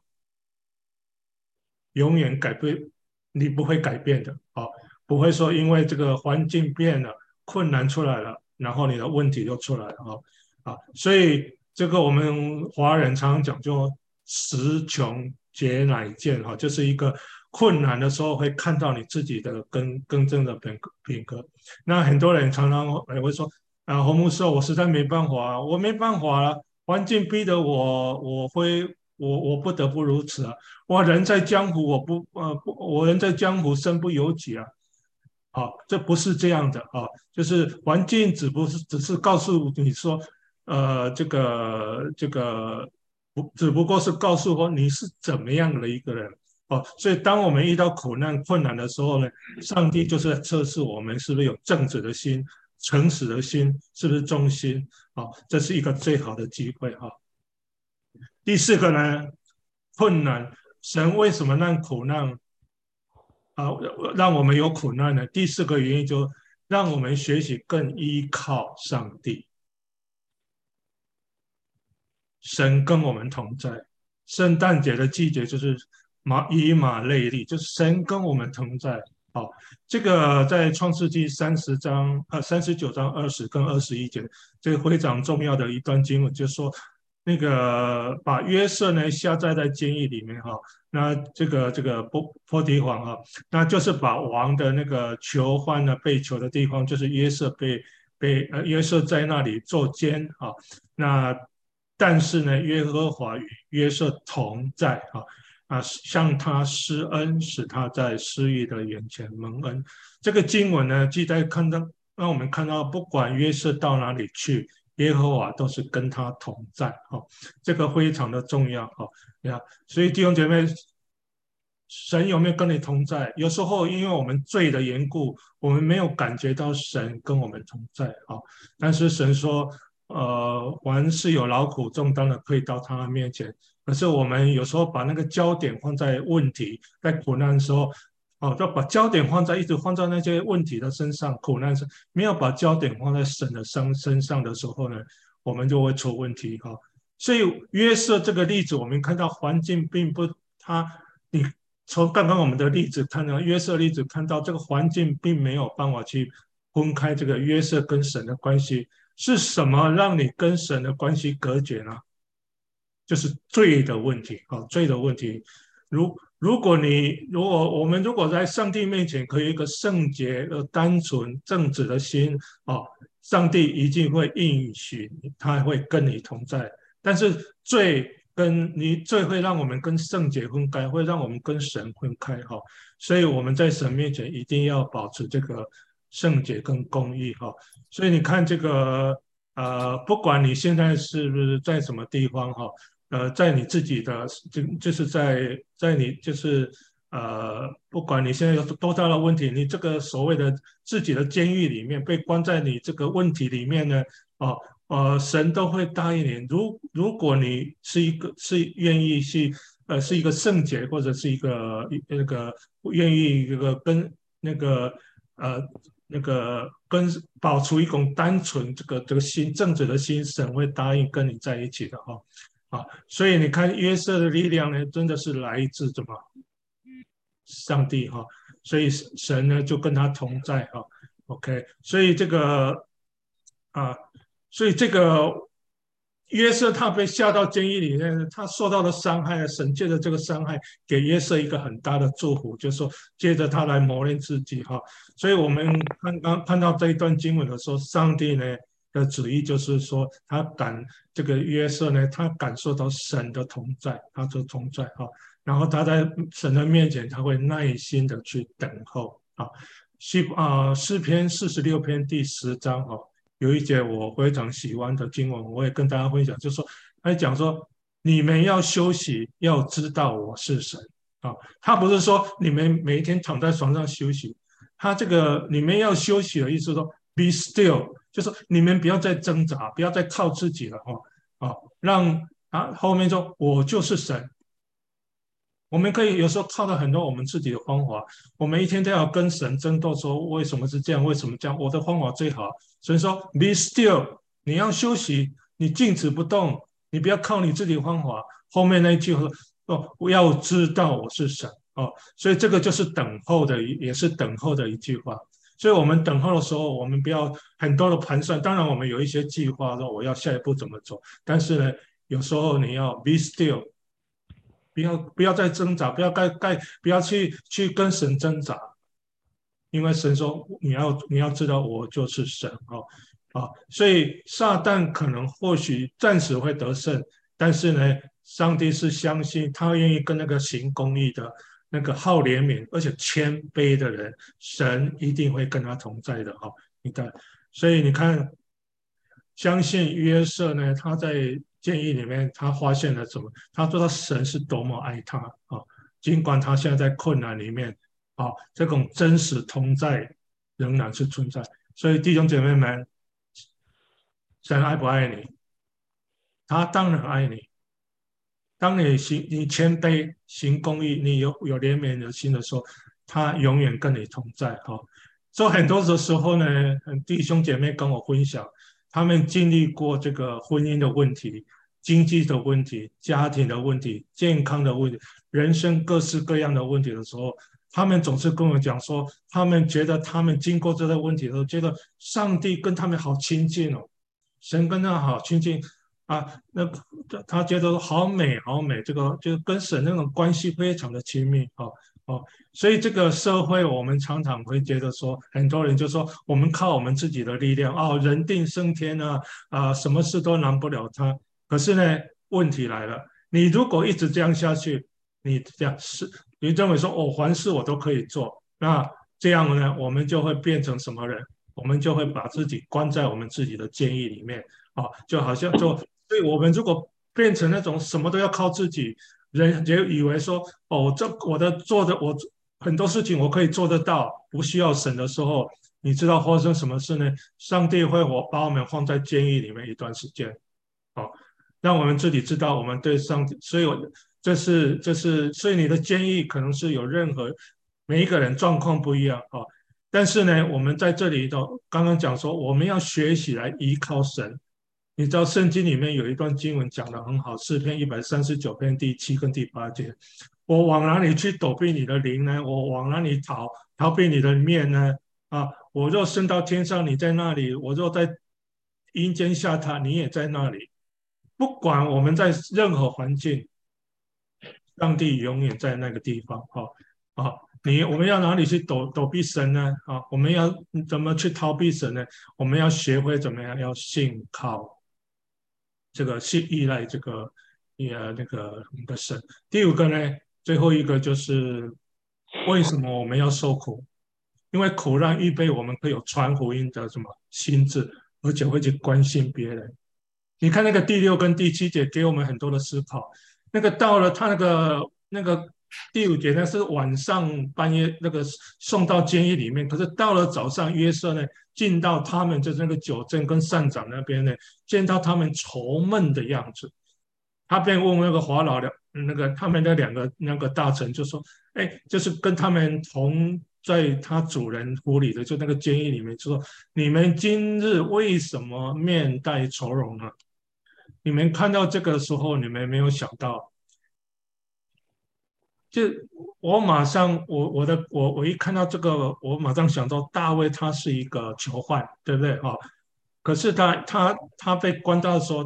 永远改变，你不会改变的不会说因为这个环境变了，困难出来了，然后你的问题就出来了所以这个我们华人常常讲究时穷节乃见就是一个困难的时候会看到你自己的更正的品格。那很多人常常会说红木说，我实在没办法我没办法了，环境逼得我不得不如此啊。我人在江湖，我人在江湖身不由己啊。这不是这样的就是环境只是告诉你说，这个只不过是告诉我你是怎么样的一个人所以当我们遇到苦难困难的时候呢，上帝就是在测试我们是不是有正直的心、诚实的心，是不是忠心这是一个最好的机会第四个呢，困难，神为什么让苦难啊，让我们有苦难呢？第四个原因就让我们学习更依靠上帝，神跟我们同在。圣诞节的季节就是以马内利，就是神跟我们同在。好，这个在创世纪39章20跟21节，这个非常重要的一段经文，就是说那个把约瑟呢下在监狱里面那这个波提皇那就是把王的那个囚犯呢被囚的地方，就是约瑟约瑟在那里坐监那但是呢，耶和华与约瑟同在向他施恩，使他在失意的眼前蒙恩。这个经文呢，记在让我们看到，不管约瑟到哪里去， 耶和华都是跟他同在。这个非常的重要。所以弟兄姐妹，神有没有跟你同在？有时候因为我们罪的缘故，我们没有感觉到神跟我们同在。但是神说，凡是有劳苦重担的，可以到他面前。可是我们有时候把那个焦点放在问题，在苦难的时候，就把焦点一直放在那些问题的身上，苦难上，没有把焦点放在神的身上的时候呢，我们就会出问题。所以约瑟这个例子，我们看到环境并不，你从刚刚我们的例子看到约瑟例子，看到这个环境并没有办法去分开这个约瑟跟神的关系。是什么让你跟神的关系隔绝呢？就是罪的问题。罪的问题。如果我们在上帝面前可以有一个圣洁、单纯、正直的心，上帝一定会应许你，他会跟你同在。但是罪会让我们跟圣洁分开，会让我们跟神分开。所以我们在神面前一定要保持这个圣洁跟公义。所以你看这个不管你现在是不是在什么地方。在你自己的就是在你就是不管你现在有多大的问题，你这个所谓的自己的监狱里面被关在你这个问题里面呢，哦神都会答应你。如果你是愿意去是一个圣洁，或者是一个那个愿意这个跟那个呃那个跟保持一种单纯这个心正直的心，神会答应跟你在一起的。所以你看约瑟的力量呢，真的是来自什么？上帝。所以神呢就跟他同在。OK，所以这个啊，所以这个约瑟他被下到监狱里面，他受到的伤害，神借着这个伤害给约瑟一个很大的祝福，就是说借着他来磨练自己。所以我们刚刚看到这一段经文的时候，上帝呢的旨意就是说，这个约瑟呢，他感受到神的同在，他的同在。然后他在神的面前，他会耐心的去等候。诗篇46篇第10章。有一节我非常喜欢的经文，我也跟大家分享，就是说，他讲说，你们要休息，要知道我是神。他不是说你们每一天躺在床上休息，他这个你们要休息的意思说，be still，就是你们不要再挣扎，不要再靠自己了。让后面说，我就是神。我们可以有时候靠到很多我们自己的方法，我们一天都要跟神争斗，说为什么是这样，为什么这样？我的方法最好。所以说，be still，你要休息，你静止不动，你不要靠你自己的方法。后面那一句说，我要知道我是神。所以这个就是等候的，也是等候的一句话。所以我们等候的时候，我们不要很多的盘算。当然，我们有一些计划，说我要下一步怎么走。但是呢，有时候你要 be still，不要再挣扎，不要去跟神挣扎，因为神说你要知道我就是神。所以撒旦可能或许暂时会得胜，但是呢，上帝是相信他愿意跟那个行公义的、那个好怜悯而且谦卑的人，神一定会跟他同在的。你看，所以你看，相信约瑟呢，他在监狱里面，他发现了什么？他知道神是多么爱他。尽管他现在在困难里面。这种真实同在仍然是存在。所以弟兄姐妹们，神爱不爱你？他当然爱你。当你谦卑、行公义，你有怜悯的心的时候，他永远跟你同在。所以很多的时候呢，弟兄姐妹跟我分享，他们经历过这个婚姻的问题、经济的问题、家庭的问题、健康的问题、人生各式各样的问题的时候，他们总是跟我讲说，他们觉得他们经过这个问题的时候，觉得上帝跟他们好亲近哦，神跟他好亲近。那他觉得好美好美，这个就跟神那种关系非常的亲密。所以这个社会我们常常会觉得说，很多人就说我们靠我们自己的力量，人定胜天啊，什么事都难不了他。可是呢，问题来了，你如果一直这样下去，你认为说凡事我都可以做，那这样呢，我们就会变成什么人？我们就会把自己关在我们自己的监狱里面。 就好像所以我们如果变成那种什么都要靠自己，人也以为说，我的做的我很多事情我可以做得到，不需要神的时候，你知道发生什么事呢？上帝会把我们放在监狱里面一段时间，哦，让我们自己知道我们对上帝，所以所以你的建议可能是有每一个人状况不一样但是呢，我们在这里头刚刚讲说，我们要学习来依靠神。你知道圣经里面有一段经文讲得很好，诗篇139篇第7跟第8节，我往哪里去躲避你的灵呢？我往哪里逃避你的面呢？我若升到天上，你在那里；我若在阴间下榻，你也在那里。不管我们在任何环境，上帝永远在那个地方。我们要哪里去躲避神呢？我们要怎么去逃避神呢？我们要学会怎么样，要信靠依赖那个我们的神。第五个呢，最后一个就是为什么我们要受苦？因为苦难预备我们会有传福音的什么心智，而且会去关心别人。你看那个第6跟第7节给我们很多的思考。那个到了他那个第5节呢，是晚上半夜那个送到监狱里面，可是到了早上，约瑟呢进到他们就是那个酒政跟善长那边呢，见到他们愁闷的样子，他便问那个法老的他们的2个那个大臣，就说：“哎，就是跟他们同在他主人府里的，就那个监狱里面，就说你们今日为什么面带愁容呢？你们看到这个时候，你们没有想到，就我马上我一看到这个，我马上想到大卫他是一个囚犯，对不对可是他被关到的时候，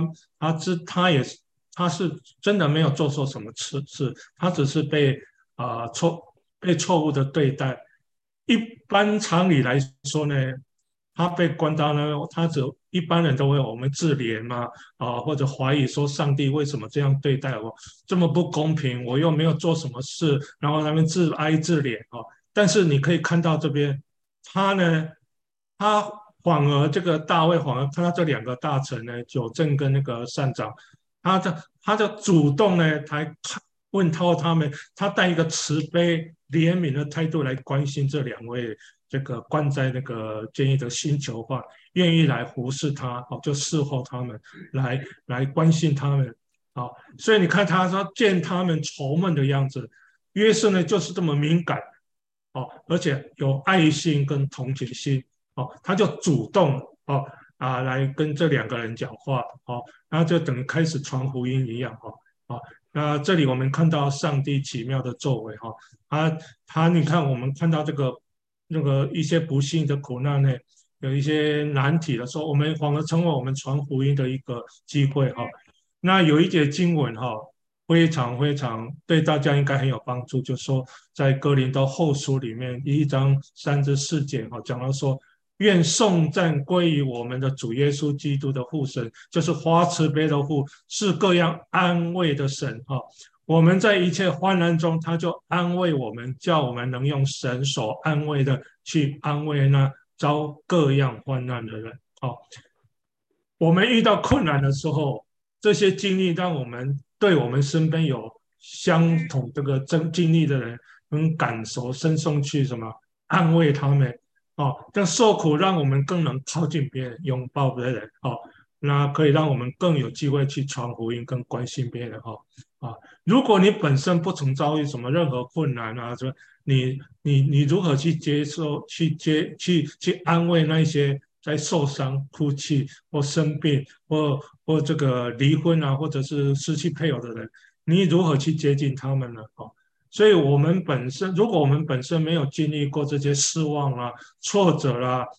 他是真的没有做错什么事，他只是被错误的对待。一般常理来说呢，他被关到呢，一般人都会我们自怜嘛，或者怀疑说上帝为什么这样对待我，这么不公平，我又没有做什么事，然后他们自哀自怜但是你可以看到这边，他呢，他这个大卫反而看到这2个大臣呢，九正跟那个善长，他的主动呢，问候他们，他带一个慈悲怜悯的态度来关心这2位这个关在那个监狱的新囚犯，愿意来服侍他，就侍候他们，来关心他们，所以你看他说见他们愁闷的样子，约瑟呢就是这么敏感，而且有爱心跟同情心，他就主动来跟这2个人讲话，然后就等于开始传福音一样，那这里我们看到上帝奇妙的作为你看我们看到那个一些不幸的苦难呢，有一些难题的时候，我们反而成为我们传福音的一个机会那有一节经文非常非常对大家应该很有帮助，就说在哥林多后书里面1章3至4节讲到说，愿颂赞归于我们的主耶稣基督的父神，就是发慈悲的父，是各样安慰的神我们在一切患难中，他就安慰我们，叫我们能用神所安慰的去安慰那遭各样患难的人我们遇到困难的时候，这些经历让对我们身边有相同这个经历的人，能感受深送去什么安慰他们这受苦让我们更能靠近别人，拥抱别人那可以让我们更有机会去传福音，更关心别人如果你本身不曾遭遇什么任何困难你如何去接受、去安慰那些在受伤、哭泣或生病或这个离婚或者是失去配偶的人，你如何去接近他们呢？所以，如果我们本身没有经历过这些失望挫折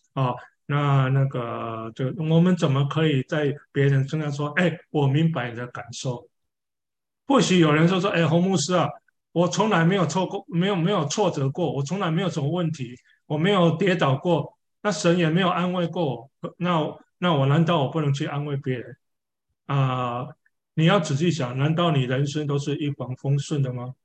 我们怎么可以在别人身上说，哎，我明白你的感受？或许有人说，哎，洪牧师我从来没有错过，没有挫折过，我从来没有什么问题，我没有跌倒过，那神也没有安慰过我，那我难道我不能去安慰别人啊？你要仔细想，难道你人生都是一帆风顺的吗？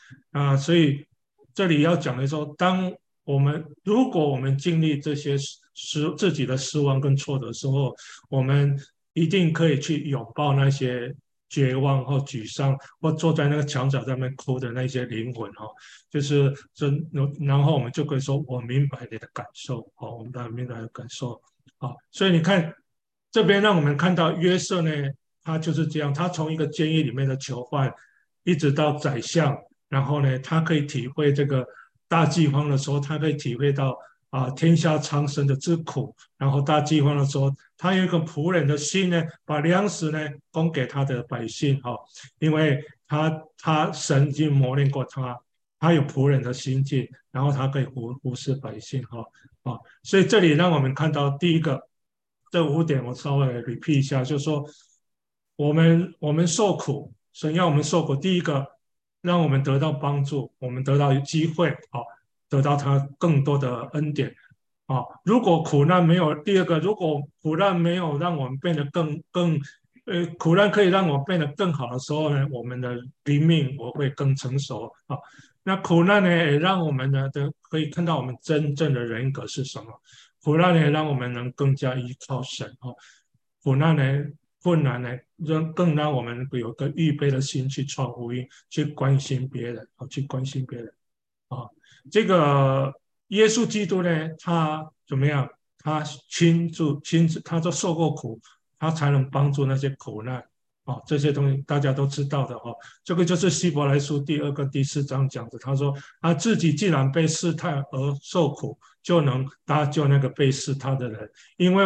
所以这里要讲的说，如果我们经历这些自己的失望跟挫折的时候，我们一定可以去拥抱那些绝望或沮丧，或坐在那个墙角上面哭的那些灵魂哈，就是然后我们就可以说，我明白你的感受，哦，我们明白你的感受，啊，所以你看这边让我们看到约瑟呢，他就是这样，他从一个监狱里面的囚犯，一直到宰相，然后呢，他可以体会这个大饥荒的时候，他可以体会到天下苍生的之苦，然后大饥荒的时候，他有一个仆人的心呢，把粮食呢供给他的百姓哈，因为他神已经磨练过他，他有仆人的心境，然后他可以服侍百姓哈所以这里让我们看到第一个这5点，我稍微 repeat 一下，就是说我们受苦，神要我们受苦，第一个让我们得到帮助，我们得到机会得到他更多的恩典。如果苦难没有，第二个，如果苦难没有让我们变得苦难可以让我变得更好的时候呢，我们的灵命我会更成熟那苦难呢，也让我们呢可以看到我们真正的人格是什么。苦难呢，让我们能更加依靠神苦难呢，困难呢，更让我们有个预备的心去传福音，去关心别人去关心别人啊。这个耶稣基督呢，他怎么样？他亲自，他都受过苦，他才能帮助那些苦难这些东西大家都知道的这个就是希伯来书第2跟第4章讲的。他说他自己既然被试探而受苦，就能搭救那个被试探的人。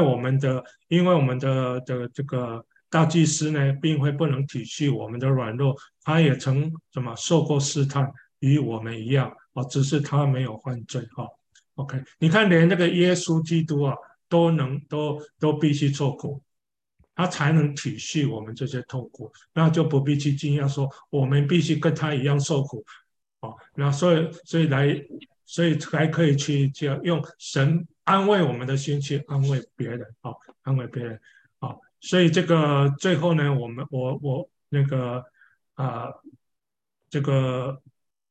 因为我们的这个大祭司呢，并非不能体恤我们的软弱，他也曾受过试探，与我们一样只是他没有犯罪OK，你看连那个耶稣基督都必须受苦，他才能体恤我们这些痛苦，那就不必去惊讶说我们必须跟他一样受苦那所以才可以去这样用神安慰我们的心去安慰别人安慰别人所以这个最后呢，我那个啊、这个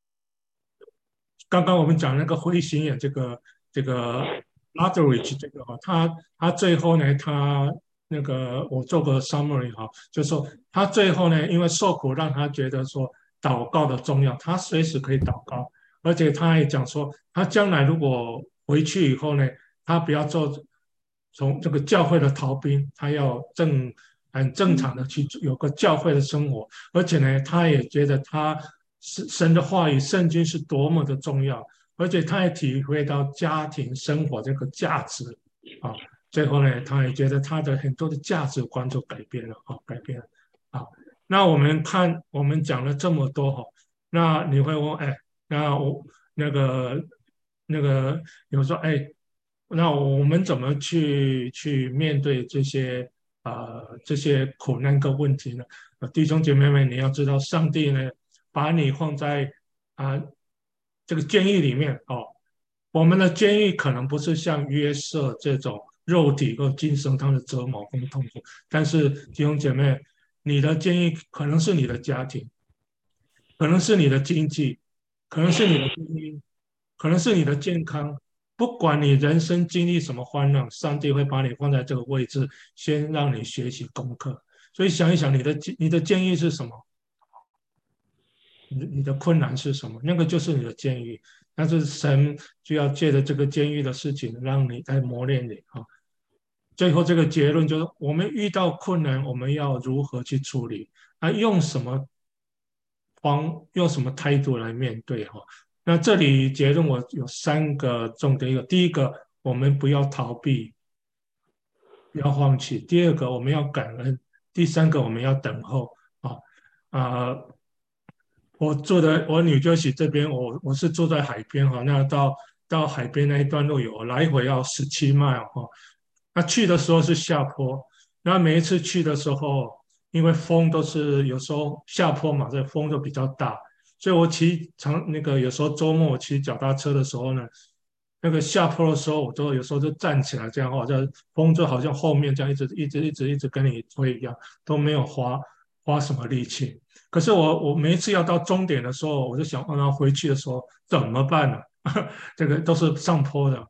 刚刚我们讲那个灰心眼，这个 Aldrich 这个他最后呢，他那个我做个 summary 就说他最后呢，因为受苦让他觉得说祷告的重要，他随时可以祷告，而且他还讲说，他将来如果回去以后呢，他不要从这个教会的逃兵，他要很正常的去有个教会的生活，而且呢，他也觉得神的话语、圣经是多么的重要，而且他也体会到家庭生活这个价值啊。最后呢，他也觉得他的很多的价值观就改变了改变了啊。那我们讲了这么多那你会问，哎，那我那个有时候，哎，那我们怎么去面对这些苦难跟问题呢？弟兄姐妹们，你要知道，上帝呢，把你放在啊、这个监狱里面我们的监狱可能不是像约瑟这种肉体或精神上的折磨跟痛苦，但是弟兄姐妹，你的监狱可能是你的家庭，可能是你的经济，可能是你的婚姻，可能是你的健康。不管你人生经历什么欢乐，上帝会把你放在这个位置，先让你学习功课。所以想一想，你的建议是什么？你的困难是什么？那个就是你的监狱。但是神就要借着这个监狱的事情，让你来磨练你最后这个结论就是，我们遇到困难，我们要如何去处理？用什么态度来面对那这里结论我有3个重点：第一个，我们不要逃避，不要放弃；第二个，我们要感恩；第三个，我们要等候啊啊。我女就喜这边，我是住在海边那到海边那一段路来回要17 mile那去的时候是下坡，那每一次去的时候，因为风都是有时候下坡嘛，这风都比较大，所以我那个有时候周末我骑脚踏车的时候呢，那个下坡的时候，我都有时候就站起来这样这风就好像后面这样一直跟你推一样，都没有花什么力气。可是我每一次要到终点的时候，我就想，然后回去的时候怎么办呢？这个都是上坡的，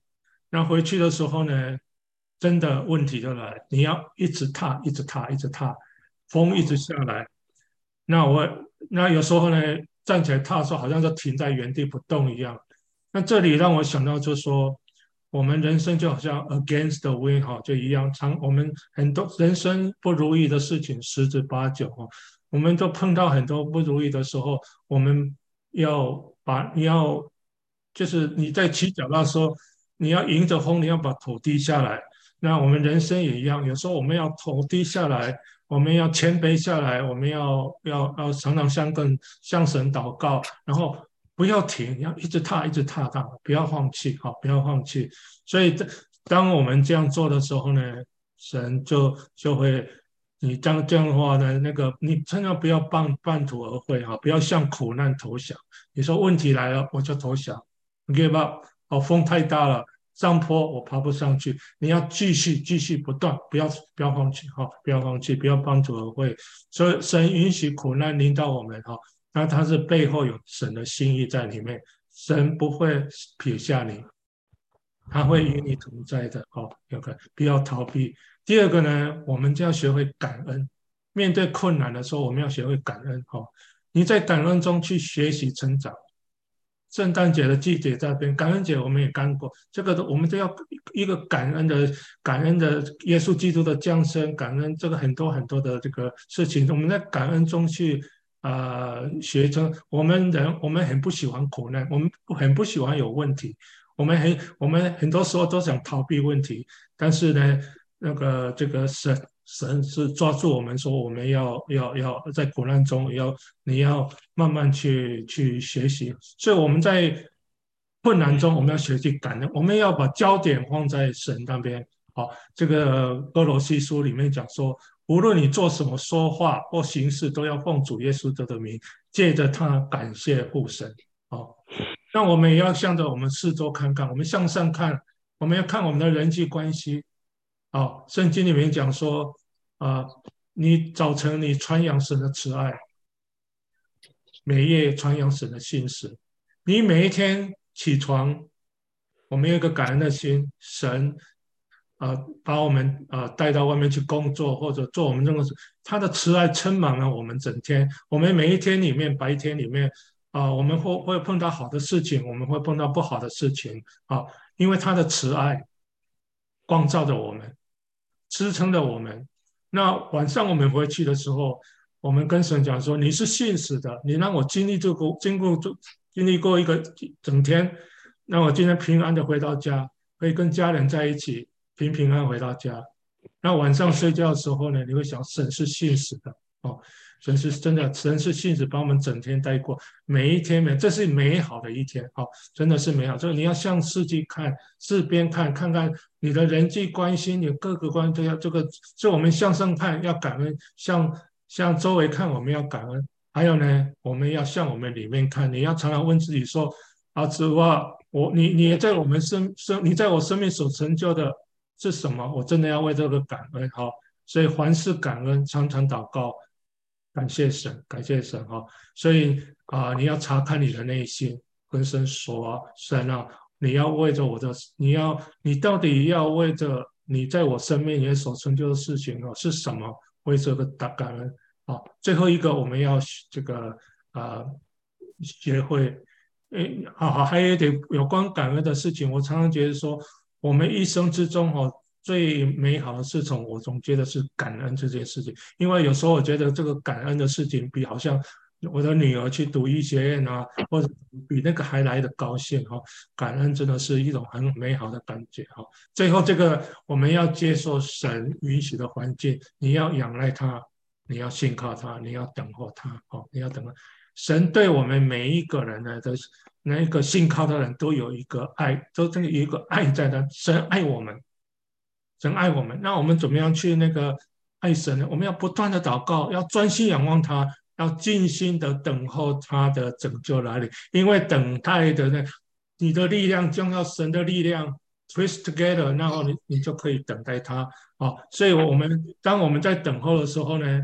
那回去的时候呢，真的问题就来了，你要一直踏，一直踏，一直踏，风一直下来。那有时候呢，站起来踏的时候，好像就停在原地不动一样。那这里让我想到，就是说，我们人生就好像 against the wind 哈，就一样，我们很多人生不如意的事情十之八九哈，我们都碰到很多不如意的时候，我们你要就是你在起脚的时候，你要迎着风，你要把头低下来。那我们人生也一样，有时候我们要头低下来，我们要谦卑下来，我们要常常向神祷告，然后不要停，要一直踏，一直踏，不要放弃，好，不要放弃。所以当我们这样做的时候呢，神就会，你这样的话呢，你千万不要半途而废哈，不要向苦难投降。你说问题来了，我就投降，give up，哦，风太大了。上坡我爬不上去，你要继续不断，不要放弃哈，不要放弃，不要半途而废。所以神允许苦难临到我们哈，那它是背后有神的心意在里面，神不会撇下你，他会与你同在的。哦，不要逃避。第二个呢，我们就要学会感恩，面对困难的时候，我们要学会感恩。哦，你在感恩中去学习成长。圣诞节的季节在边，感恩节我们也干过，这个我们都要一个感恩的耶稣基督的降生，感恩这个很多很多的这个事情，我们在感恩中去学成。我们很不喜欢苦难，我们很不喜欢有问题，我们很多时候都想逃避问题，但是呢，这个神是抓住我们说，我们要在苦难中你要慢慢去学习，所以我们在困难中我们要学习感恩，我们要把焦点放在神那边。好，这个哥罗西书里面讲说，无论你做什么说话或行事，都要奉主耶稣的名，借着他感谢父神。好，那我们也要向着我们四周看看，我们向上看，我们要看我们的人际关系。好，圣经里面讲说，啊、你早晨你传扬神的慈爱，每夜传扬神的信实。你每一天起床，我们有一个感恩的心，神把我们带到外面去工作或者做我们任何事，他的慈爱充满了我们整天。我们每一天里面，白天里面我们会碰到好的事情，我们会碰到不好的事情因为他的慈爱光照着我们，支撑着我们。那晚上我们回去的时候，我们跟神讲说：“你是信实的，你让我经历过一个整天，让我今天平安的回到家，可以跟家人在一起，平安回到家。那晚上睡觉的时候呢，你会想，神是信实的哦，神是真的，神是信实，把我们整天带过，每一天这是美好的一天哦，真的是美好。所以你要向四季看，四边看，看看你的人际关系，你各个关系都要这个，所以我们向上看要感恩，向周围看我们要感恩。还有呢，我们要向我们里面看，你要常常问自己说：主啊，你也在我们你在我生命所成就的是什么？我真的要为这个感恩。好，所以凡事感恩，常常祷告，感谢神，感谢神哈。所以你要查看你的内心，跟神说神啊，你要为着你到底要为着你在我生命里所成就的事情是什么？为这个感恩。好，最后一个我们要这个啊、学会，还有一点有关感恩的事情，我常常觉得说，我们一生之中最美好的事情，我总觉得是感恩这件事情，因为有时候我觉得这个感恩的事情比好像我的女儿去读医学院或者比那个还来的高兴感恩真的是一种很美好的感觉最后这个我们要接受神允许的环境，你要仰赖他。你要信靠他，你要等候他，你要等候。神对我们每一个人呢，那个信靠的人都有一个爱，都有一个爱在的。神爱我们，神爱我们。那我们怎么样去那个爱神呢？我们要不断的祷告，要专心仰望他，要静心的等候他的拯救来临。因为等待的你的力量将要神的力量 twist together，然后你就可以等待他所以当我们在等候的时候呢，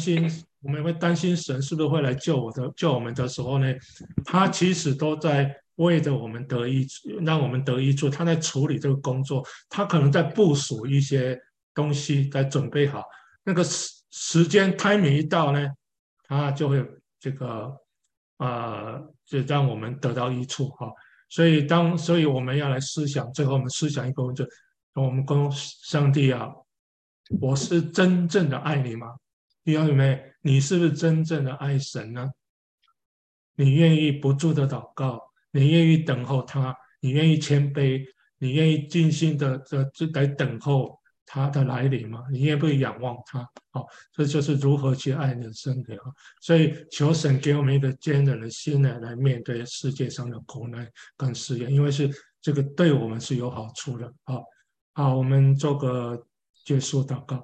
我们会担心神是不是会来救我们的时候呢，他其实都在为着我们得益，让我们得益处。他在处理这个工作，他可能在部署一些东西，在准备好。那个时间 timing 一到呢，他就会这个就让我们得到益处哈。所以我们要来思想，最后我们思想一个问题：我们跟上帝啊，我是真正的爱你吗？弟兄姊妹，你是不是真正的爱神呢？你愿意不住的祷告，你愿意等候他，你愿意谦卑，你愿意尽心的来等候他的来临吗？你愿不愿意仰望他？好，这就是如何去爱你的身体啊！所以求神给我们一个坚韧的心呢，来面对世界上的苦难跟试验，因为是这个对我们是有好处的。好，好，我们做个结束祷告。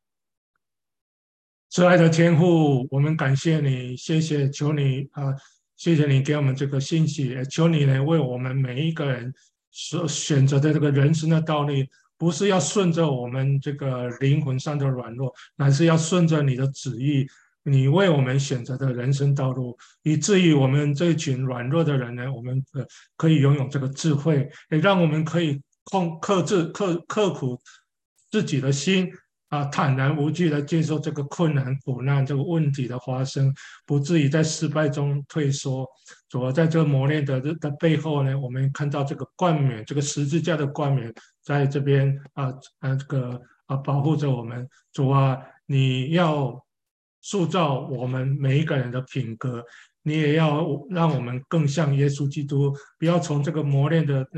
慈爱的天父，我们感谢你，谢谢，求你谢谢你给我们这个信息，也求你呢为我们每一个人所选择的这个人生的道路，不是要顺着我们这个灵魂上的软弱，乃是要顺着你的旨意，你为我们选择的人生道路，以至于我们这一群软弱的人呢，我们可以拥有这个智慧，也让我们可以克苦自己的心。坦然无惧的接受这个困难、苦难这个问题的发生，不至于在失败中退缩。主要在这个磨练的背后呢，我们看到这个冠冕，这个十字架的冠冕在这边保护着我们。主啊，你要塑造我们每一个人的品格，你也要让我们更像耶稣基督，不要从这个磨练的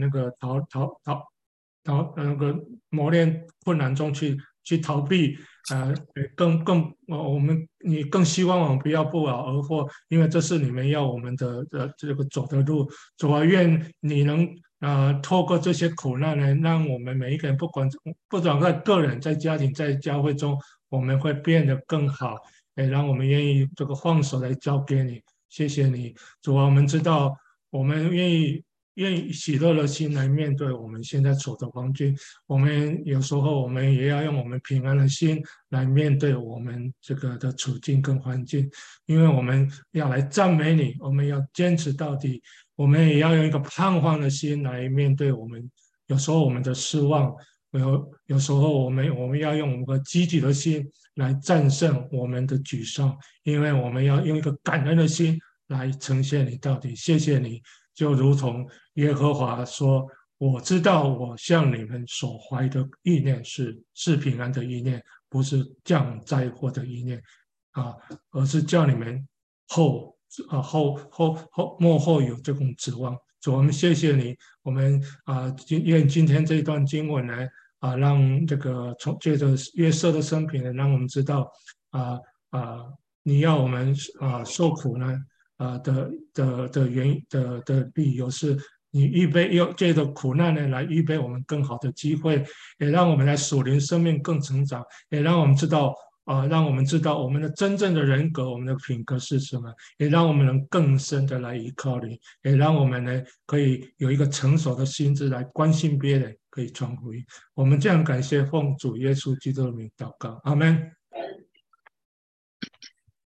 那个磨练困难中去逃避，你更希望我们不要不劳而获，因为这是你们要我们的这个走的路。主啊，愿你能透过这些苦难呢，让我们每一个人，不管在个人、在家庭、在教会中，我们会变得更好，也让我们愿意这个放手来交给你。谢谢你，主啊，我们知道我们愿意喜乐的心来面对我们现在处的环境。我们有时候我们也要用我们平安的心来面对我们这个的处境跟环境，因为我们要来赞美你，我们要坚持到底，我们也要用一个盼望的心来面对我们有时候我们的失望，有时候我们要用我们积极的心来战胜我们的沮丧，因为我们要用一个感恩的心来呈现你到底。谢谢你。就如同耶和华说：“我知道我向你们所怀的意念是平安的意念，不是降灾祸的意念而是叫你们幕后有这种指望。”主，我们谢谢你，我们愿今天这一段经文呢让这个借着约瑟的生平呢，让我们知道啊你要我们受苦呢。的理由是你要借着苦难呢来预备我们更好的机会，也让我们来属灵生命更成长，也让我们知道我们的真正的人格，我们的品格是什么，也让我们能更深的来依靠你，也让我们呢可以有一个成熟的心智来关心别人，可以传福音。我们这样感谢奉主耶稣基督的名祷告，阿门。